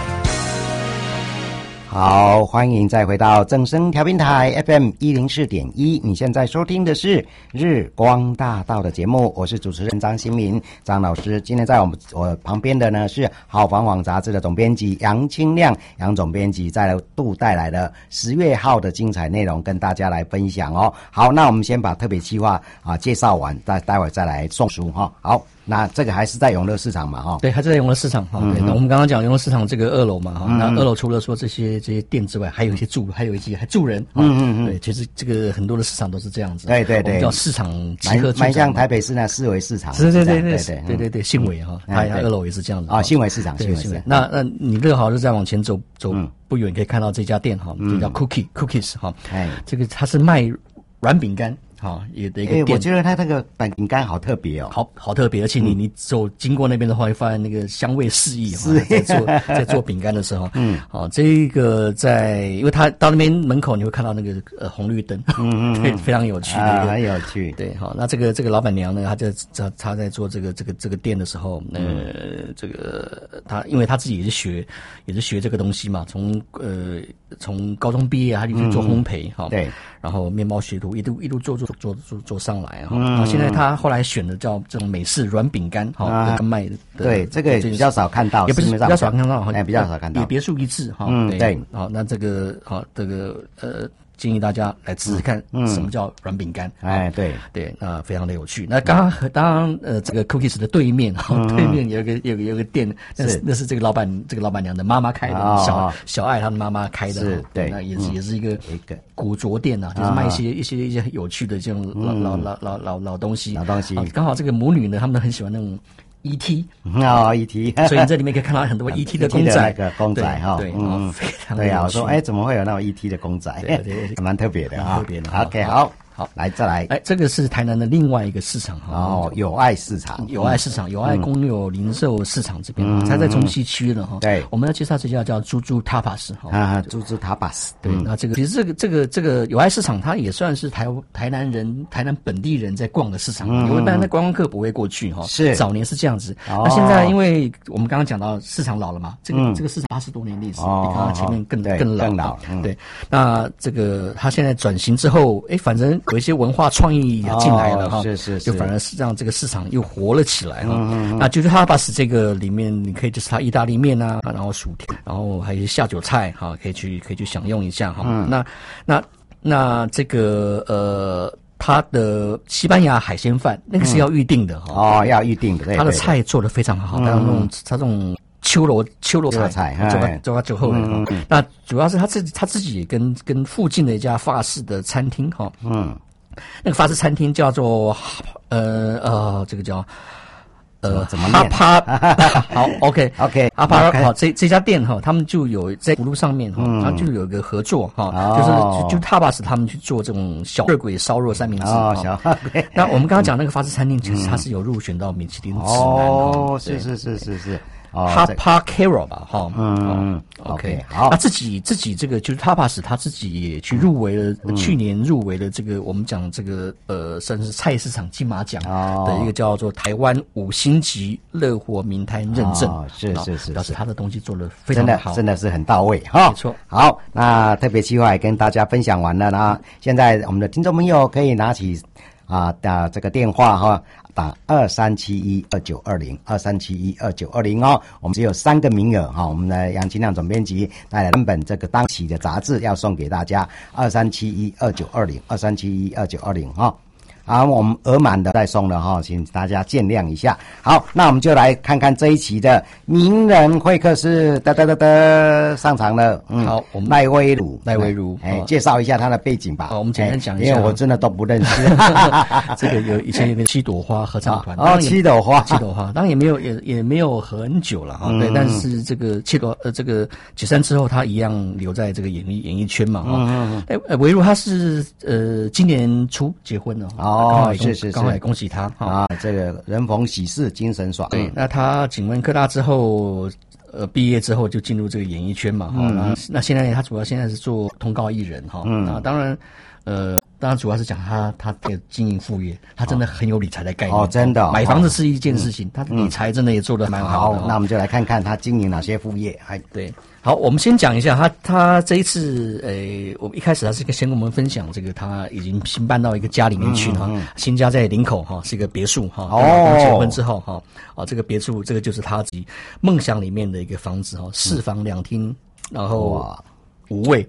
好，欢迎再回到正声调频台 FM 104.1，你现在收听的是日光大道的节目，我是主持人张新民张老师。今天在我旁边的呢是好房网杂志的总编辑杨清亮杨总编辑再度带来了10月号的精彩内容跟大家来分享哦。好，那我们先把特别企划介绍完，待会再来送书哈。好，那这个还是在永乐市场嘛哈？ 对，还是在永乐市场哈。对，那我们刚刚讲永乐市场这个2楼嘛哈，那2楼除了说这些店之外，还有一些住人。对，其实这个很多的市场都是这样子。 对对对， 我们叫市场集合， 蛮像台北市那四维市场。 对，信维哈，它2楼也是这样子啊。信维市场， 信维。那你乐豪就再往前走不远，可以看到这家店哈，就叫 Cookies 哈。这个它是卖软饼干。也的一个店， 我觉得它那个饼干好特别哦， 好特别，而且你经过那边的话，会发现那个香味四溢在做饼干的时候，这个因为它到那边门口你会看到那个红绿灯，对，非常有趣的， 很有趣， 对，好，那这个老板娘呢，她在做这个店的时候，这个她因为她自己也是学这个东西嘛，从高中毕业她就去做烘焙， 对， 然后面包学徒一路做上来哈，然后现在他后来选的叫这种美式软饼干哈，卖的对，这个比较少看到， 也不是比较少看到， 比较少看到， 也别树一帜哈，对，好，那这个建议大家来试试看什么叫软饼干。 对， 那非常的有趣。那当然这个 Cookies 的对面对面有一个店，那是这个老板娘的妈妈开的，小爱她的妈妈开的，对，那也是一个古着店啊，就是卖一些有趣的这种老东西。刚好这个母女呢，她们都很喜欢那种E.T. E.T. 所以你在里面可以看到很多 E.T. 的公仔， 那个公仔哈， 对，非常对啊，我说怎么会有那种 E.T. 的公仔？对，蛮特别的啊， 特别的。 OK， 好，再来， 这个是台南的另外一个市场哈， 友爱市场， 友爱公有零售市场这边，它在中西区的哈。 对， 我们要介绍这家叫猪 Tapas 哈，猪 Tapas。 对，那其实这个友爱市场，它也算是台南本地人在逛的市场，因为一般的观光客不会过去哈。 是， 早年是这样子，那现在因为我们刚刚讲到市场老了嘛，这个市场80多年历史，比刚刚前面更老。对，那这个它现在转型之后，反正有一些文化创意也进来了哈， 是， 就反而是让这个市场又活了起来哈。那就是它把这个里面，你可以就是它意大利面啊，然后薯条，然后还有一些下酒菜哈，可以去享用一下哈。那这个它的西班牙海鲜饭那个是要预定的哈。 要预定的。对， 它的菜做得非常好，它这种秋罗菜，做酒后的。那主要是他自己跟附近的一家法式的餐厅哈。那个法式餐厅叫做这个叫怎么念？ 好 ，OK， 阿帕好，这家店哈，他们就有在葫芦上面哈，它就有一个合作哈，就是Tapas他们去做这种小热鬼烧肉三明治。那我们刚刚讲那个法式餐厅，其实它是有入选到米其林指南。 是。 Papa Carol 吧，OK， 好，那自己这个就是 Tapas 他自己也去入围了，去年入围了这个我们讲这个算是菜市场金马奖的一个叫做台湾5星级热火名摊认证， 是， 表示他的东西做得非常好， 真的是很到位哈。 没错， 好，那特别计划也跟大家分享完了呢，现在我们的听众朋友可以拿起的这个电话哈。打23712920，23712920哦，我们只有3个名额哈。我们的杨清亮总编辑带来3本这个当期的杂志要送给大家，23712920，23712920哈。好，我们额满的再送了哈，请大家见谅一下。好，那我们就来看看这一期的名人会客室，上场了。 好，我们赖威如，介绍一下他的背景吧。 我们简单讲一下， 因为我真的都不认识。 这个以前有个7朵花合唱团， 七朵花， 当然也没有很久了哈。对，但是这个7朵这个解散之后，他一样留在这个演艺圈嘛哈。维如他是今年初结婚了。 是， 刚好也恭喜他这个人逢喜事精神爽。 对，那他景文科大之后， 毕业之后就进入这个演艺圈嘛，那现在他主要现在是做通告艺人哈，那当然主要是讲他的经营副业，他真的很有理财的概念真的买房子是一件事情，他的理财真的也做得蛮好的。 那我们就来看看他经营哪些副业。 对，好，我们先讲一下他这一次，我们一开始他是先跟我们分享这个他已经新搬到一个家里面去哈，新家在林口哈，是一个别墅哈，刚结婚之后哈，这个别墅这个就是他自己梦想里面的一个房子哈，4房2厅，然后5卫，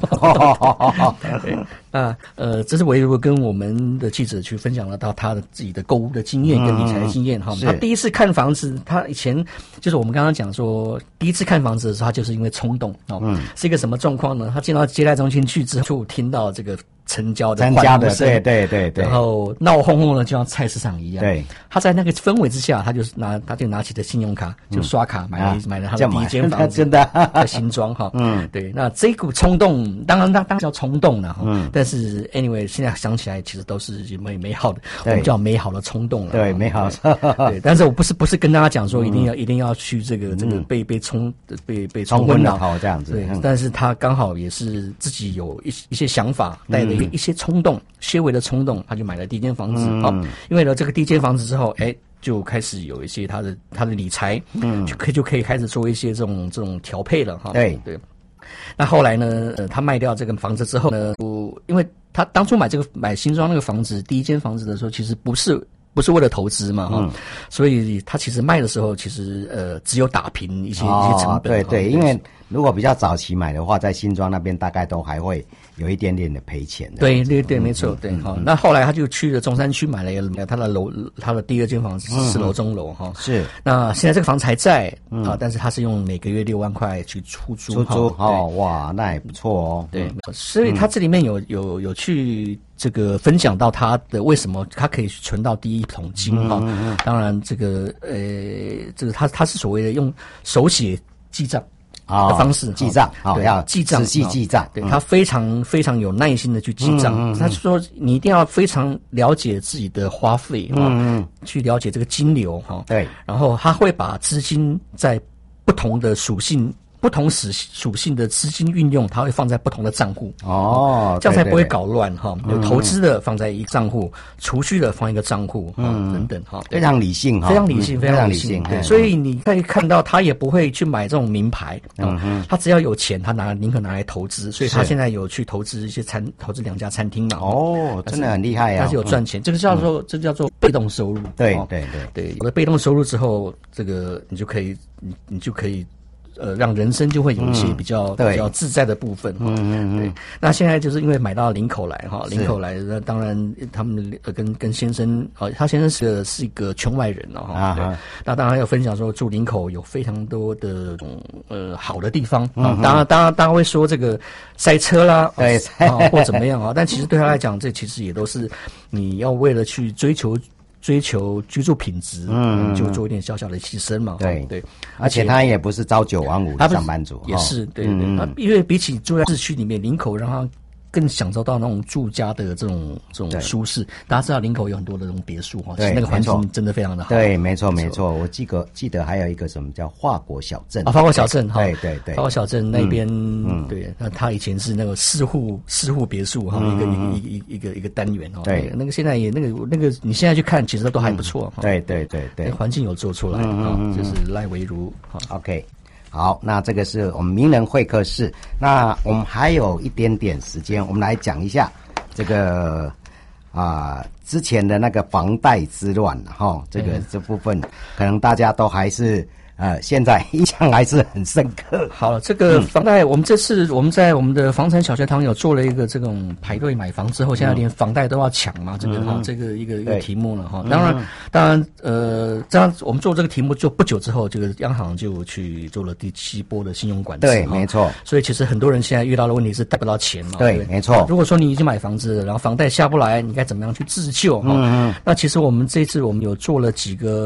这是唯如跟我们的记者去分享了到他的自己的购物的经验跟理财的经验哈。他第一次看房子，他以前就是我们刚刚讲说，第一次看房子的时候，他就是因为冲动是一个什么状况呢？他进到接待中心去之后，就听到这个成交的对， 然后闹哄哄的，就像菜市场一样。 对， 他在那个氛围之下，他就拿起的信用卡就刷卡买了他的第一间房子， 真的在新庄哈。对，那这股冲动，当然叫冲动了哈。但是 anyway， 现在想起来其实都是美好的，我们叫美好的冲动了。 对，美好。 对，但是我不是跟大家讲说一定要去这个被冲昏了这样子。 对，但是他刚好也是自己有一些想法，带着一些冲动，些微的冲动，他就买了第一间房子。因为呢，这个第一间房子之后，就开始有一些他的理财，就可以开始做一些这种调配了哈。对。那后来呢，他卖掉这个房子之后呢，因为他当初买新庄那个房子，第一间房子的时候，其实不是为了投资嘛，所以他其实卖的时候，其实只有打平一些成本。 对，因为如果比较早期买的话，在新庄那边大概都还会有一点点的赔钱的。 对，没错，对哈。那后来他就去了中山区买了他的第二间房子，4楼中楼哈。 是。那现在这个房子还在但是他是用每个月6万块去出租哇，那也不错哦。 对，所以他这里面有去这个分享到他的为什么他可以存到第一桶金哈。当然这个他是所谓的用手写记账的方式记账，要记账， 仔细记账。 对，他非常非常有耐心的去记账。他说你一定要非常了解自己的花费去了解这个金流哈。 对， 然后他会把资金在不同的属性的资金运用，它会放在不同的账户这样才不会搞乱哈。有投资的放在一个账户，储蓄的放一个账户等等哈。 非常理性哈， 非常理性。对，所以你可以看到他也不会去买这种名牌他只要有钱，他宁可拿来投资。所以他现在有去投资投资2家餐厅嘛。 真的很厉害他是有赚钱，这个叫做被动收入。 对， 有了被动收入之后，这个你就可以。让人生就会有一些比较自在的部分。对。那现在就是因为买到林口来哈，林口来，那当然他们跟先生他先生是一个圈外人哈。对。那当然要分享说住林口有非常多的好的地方当然会说这个塞车啦， 对， 或怎么样啊？但其实对他来讲，这其实也都是你要为了去追求居住品质，就做一点小小的牺牲嘛。对， 而且他也不是朝9晚5的上班族， 也是对。因为比起住在市区里面，林口让他更享受到那种住家的这种舒适。大家知道林口有很多的这种别墅哈，那个环境真的非常的好。 对，没错。我记得还有一个什么叫华国小镇华国小镇哈， 对， 华国小镇那边对，那他以前是那个4户别墅哈，一个单元哦。对，那个现在也那个你现在去看，其实都还不错哈。 对， 环境有做出来就是赖维如 OK。好，那这个是我们名人会客室。那我们还有一点点时间，我们来讲一下这个之前的那个房贷之乱哈，这部分可能大家都还是现在印象还是很深刻。 好了，这个房贷，我们这次我们在我们的房产小学堂有做了一个这种排队买房之后，现在连房贷都要抢嘛，这个一个题目了哈。当然，这样我们做这个题目就不久之后，这个央行就去做了第7波的信用管制。 对，没错。 所以其实很多人现在遇到的问题是贷不到钱嘛。 对，没错。 如果说你已经买房子，然后房贷下不来，你该怎么样去自救哈？那其实我们这次我们有做了几个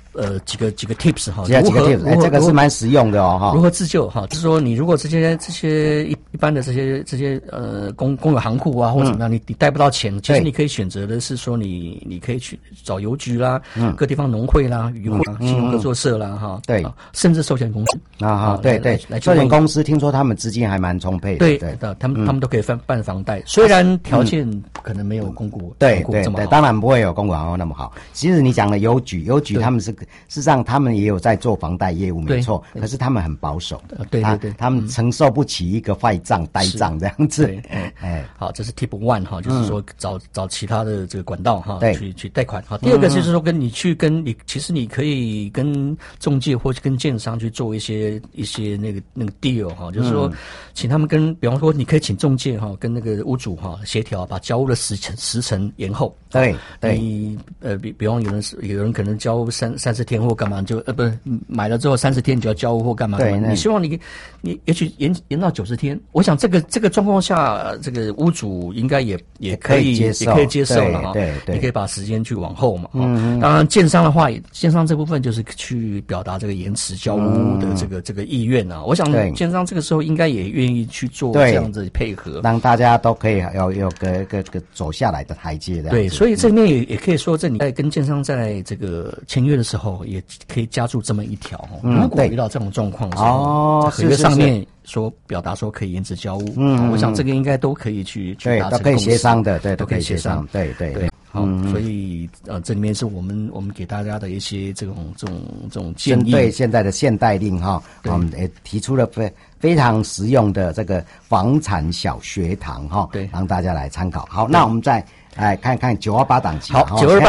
几个 tips 哈， 几个 tips， 这个是蛮实用的哦哈。 如何自救哈？就是说你如果这些一般的这些公有行库啊或者怎么样，你贷不到钱，其实你可以选择的是说你可以去找邮局啦，各地方农会啦、渔会、信用合作社啦哈， 对， 甚至寿险公司对，寿险公司听说他们资金还蛮充沛的， 对，他们都可以办房贷，虽然条件可能没有公股对，当然不会有公股行库那么好。其实你讲的邮局他们是事实上他们也有在做房贷业务，没错，可是他们很保守， 对， 他们承受不起一个坏账、呆账这样子。 好，这是 Tip 1哈，就是说找其他的这个管道哈，去贷款哈。第二个就是说其实你可以跟中介或者跟建商去做一些那个 deal 哈，就是说请他们比方说你可以请中介哈跟那个屋主哈协调，把交屋的时程延后。 对， 你比方有人可能交30天或干嘛，就不是买了之后30天你就要交屋或干嘛？对，你希望你也许延到90天，我想这个状况下，这个屋主应该也可以接受了哈。对，你可以把时间去往后嘛。当然建商的话，建商这部分就是去表达这个延迟交屋的这个意愿啊。我想建商这个时候应该也愿意去做这样子配合， 让大家都可以有个走下来的台阶的。 对，所以这里面也可以说，你在跟建商在这个签约的时候，也可以加注这么一条。如果遇到这种状况的时候，合约上面表达说可以延迟交屋，我想这个应该都可以去达成共识， 都可以协商的，对，都可以协商，对。 好，所以这里面是我们给大家的一些这种建议。 对现在的限贷令哈，我们也提出了非常实用的这个房产小学堂哈，对，让大家来参考。好，那我们再来看看928档期。 好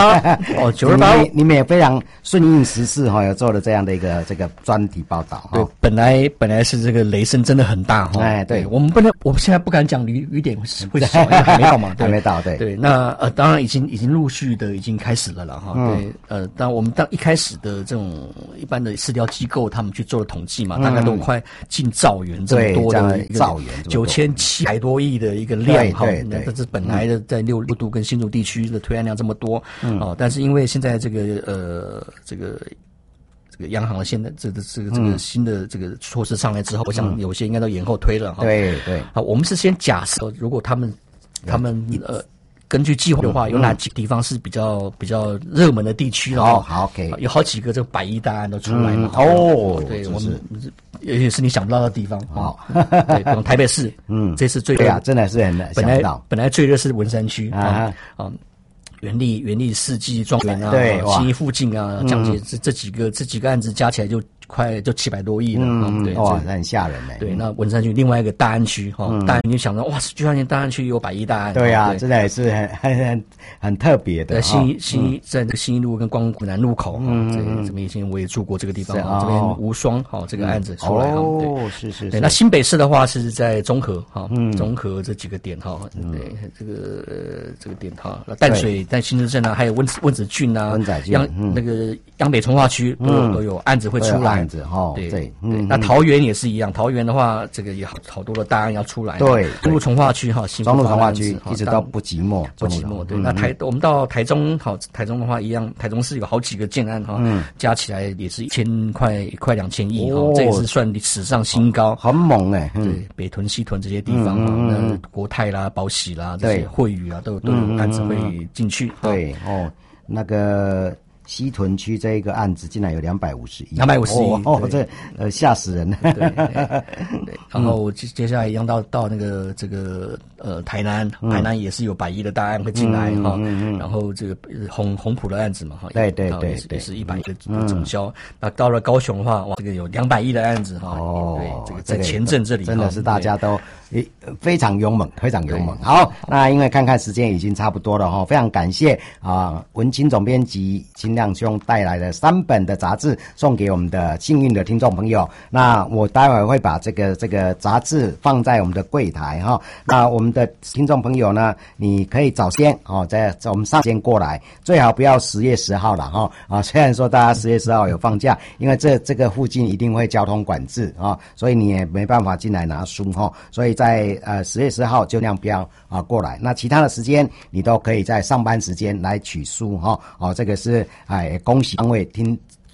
，928， 你们也非常顺应时事哈，有做了这样的一个这个专题报道。 对，本来是这个雷声真的很大哈。对，我们现在不敢讲雨点会少，因为还没到嘛， 还没到。对， 那当然已经陆续的已经开始了哈。对，当我们一开始的这种一般的市调机构，他们去做了统计嘛，大概都快近兆元这么多的一个兆元 9700多亿的一个量哈。那这是本来的在六都跟新竹地区的推案量这么多，但是因为现在这个央行的现在这个新的这个措施上来之后，我想有些应该都延后推了哈。 对， 好，我们是先假设，如果他们根据计划的话，有哪几个地方是比较热门的地区了？ 好 ，OK， 有好几个这个100亿大案都出来嘛。对，我们也许是你想不到的地方。好，对，比如台北市，这次最对啊，真的是很想不到。 本来最热是文山区元利世纪庄园啊，信义附近啊，江街这几个案子加起来就700多亿了，对， 哇，很吓人嘞。 对，那文山区另外一个大安区大安你就想到哇，居然大安区有100亿大案。 对啊，真的也是很特别的。 在这个信义路跟光谷南路口，这边以前我也住过这个地方，这边无双这个案子出来是。 对，那新北市的话是在中和中和这几个点对，这个点淡水在新市镇啊，还有温子郡啊，那个央北从化区都有案子会出来。对，那桃园也是一样，桃园的话，这个也好多的大案要出来。 对， 中路从化区中路从化区一直都不寂寞。 对，那我们到台中台中的话一样，台中市有好几个建案加起来也是1000快2000亿这也是算史上新高， 很猛哎。 对，北屯、西屯这些地方那国泰啦、宝喜啦、这些惠宇啊，都有案子会进去。 对那个。西屯区这一个案子竟然有250亿 ，250亿这吓死人了。 对，然后接下来一样到那个这个台南也是有100亿的大案会进来然后这个红埔的案子嘛对， 也是100亿的总销。那到了高雄的话，哇，这个有200亿的案子对，这个在前镇这里真的是大家都非常勇猛，非常勇猛。好，那因为看时间已经差不多了非常感谢文青总编辑金亮兄带来的3本的杂志送给我们的幸运的听众朋友。那我待会会把这个杂志放在我们的柜台那我们的听众朋友呢，你可以早先在我们上先过来，最好不要10月10号了虽然说大家10月10号有放假，因为这个附近一定会交通管制所以你也没办法进来拿书所以在10月10号就量标过来。那其他的时间你都可以在上班时间来取书这个是恭喜各位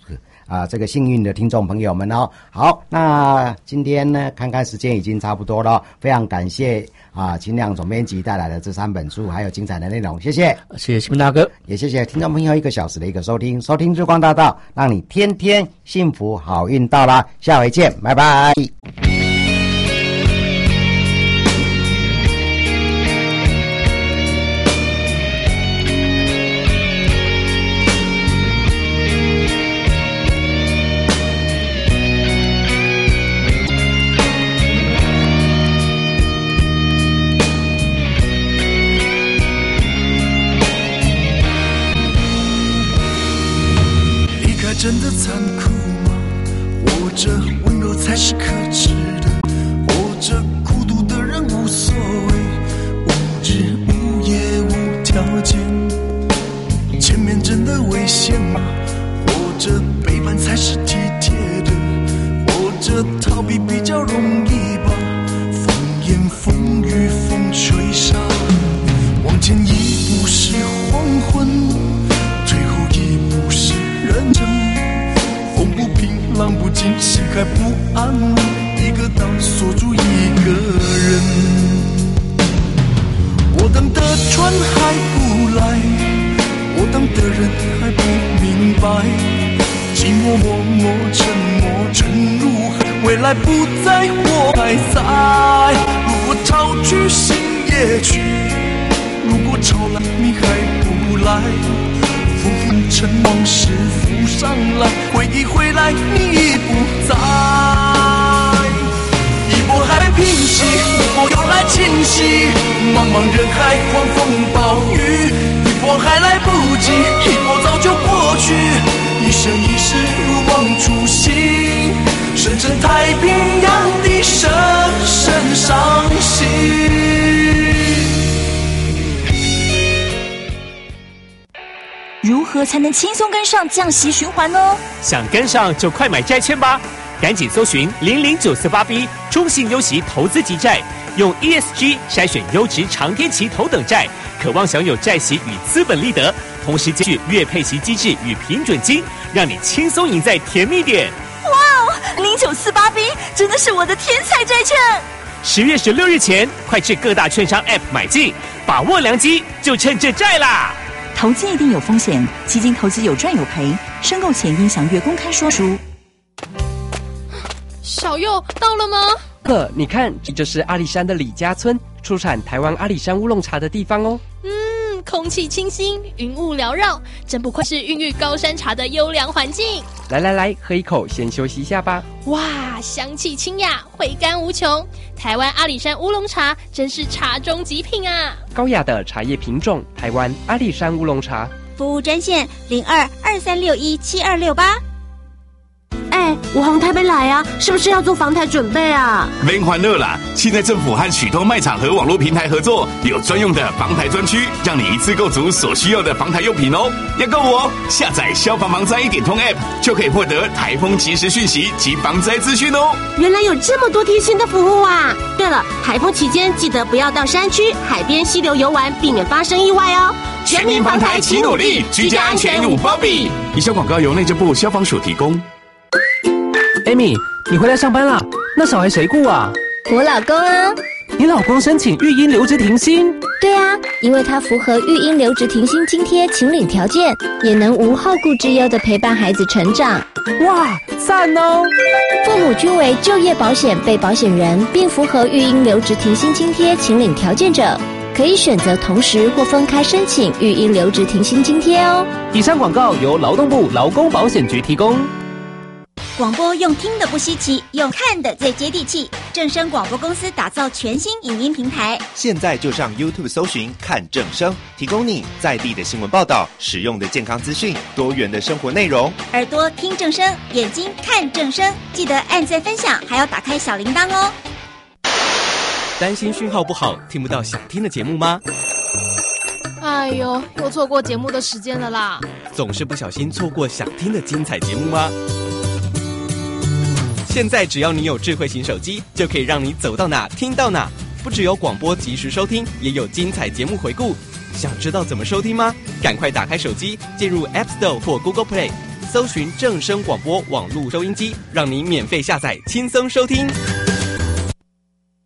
这个幸运的听众朋友们哦。好，那今天呢，看看时间已经差不多了，非常感谢秦亮总编辑带来的这3本书还有精彩的内容，谢谢， 谢谢新明大哥， 也谢谢听众朋友1个小时的一个收听日光大道，让你天天幸福好运到啦，下回见，拜拜。 真的残酷吗？活着温柔才是可耻的，活着孤独的人无所谓，无日无夜无条件。前面真的危险吗？活着背叛才是体贴的，活着逃避比较容易吧。风言风语风吹沙，往前一步是黄昏，退后一步是认真。风不平浪不静，心还不安稳，一个岛锁住一个人。我等的船还不来，我等的人还不明白，寂寞默默沉默沉入海，未来不在我还在。如果潮去心也去，如果潮来你还不来，风尘往事浮上来，回忆回来你已不在。一波还没平息，一波又来侵袭，茫茫人海狂风暴雨，一波还来不及，一波早就过去。一生一世如梦初醒，深深太平洋的深深伤心。 如何才能轻松跟上降息循环呢？ 想跟上就快买债券吧，赶紧搜寻00948B 中信优息投资级债，用 ESG 筛选优质长天期头等债，渴望享有债息与资本利得，同时兼具月配息机制与平准金，让你轻松赢在甜蜜点。 哇，0948B 真的是我的天才债券 ！10月16日前，快至各大券商 App 买进，把握良机，就趁这债啦！ 投资一定有风险，基金投资有赚有赔，申购前应详阅公开说书。 小佑到了吗？ 你看，这就是阿里山的李家村，出产台湾阿里山乌龙茶的地方哦。 空气清新，云雾缭绕，真不愧是孕育高山茶的优良环境。 来，喝一口，先休息一下吧。 哇，香气清雅，回甘无穷。台湾阿里山乌龙茶真是茶中极品啊！ 高雅的茶叶品种，台湾阿里山乌龙茶。 服务专线0223617268。 我从台北来啊，是不是要做防台准备啊？ 免欢乐啦！现在政府和许多卖场和网络平台合作，有专用的防台专区，让你一次购足所需要的防台用品哦。要购哦，下载消防防灾一点通 App 就可以获得台风即时讯息及防灾资讯哦。 原来有这么多贴心的服务啊！对了，台风期间记得不要到山区、海边、溪流游玩，避免发生意外哦。 全民防台齐努力，居家安全无包庇。以上广告由内政部消防署提供。 Amy， 你回来上班啦？那小孩谁顾啊？ 我老公啊。 你老公申请育婴留职停薪？ 对啊，因为他符合育婴留职停薪津贴请领条件，也能无后顾之忧地陪伴孩子成长。 哇，赞哦！ 父母均为就业保险被保险人，并符合育婴留职停薪津贴请领条件者，可以选择同时或分开申请育婴留职停薪津贴哦。 以上广告由劳动部劳工保险局提供。 广播用听的不稀奇，用看的最接地气。正声广播公司打造全新影音平台， 现在就上 YouTube 搜寻看正声，提供你在地的新闻报道、实用的健康资讯、多元的生活内容。 耳朵听正声，眼睛看正声，记得按赞分享，还要打开小铃铛哦。 担心讯号不好，听不到想听的节目吗？ 哎呦，又错过节目的时间了啦！ 总是不小心错过想听的精彩节目吗？现在只要你有智慧型手机，就可以让你走到哪听到哪。不只有广播及时收听，也有精彩节目回顾。想知道怎么收听吗？赶快打开手机，进入 App Store 或 Google Play， 搜寻正声广播网络收音机，让你免费下载，轻松收听。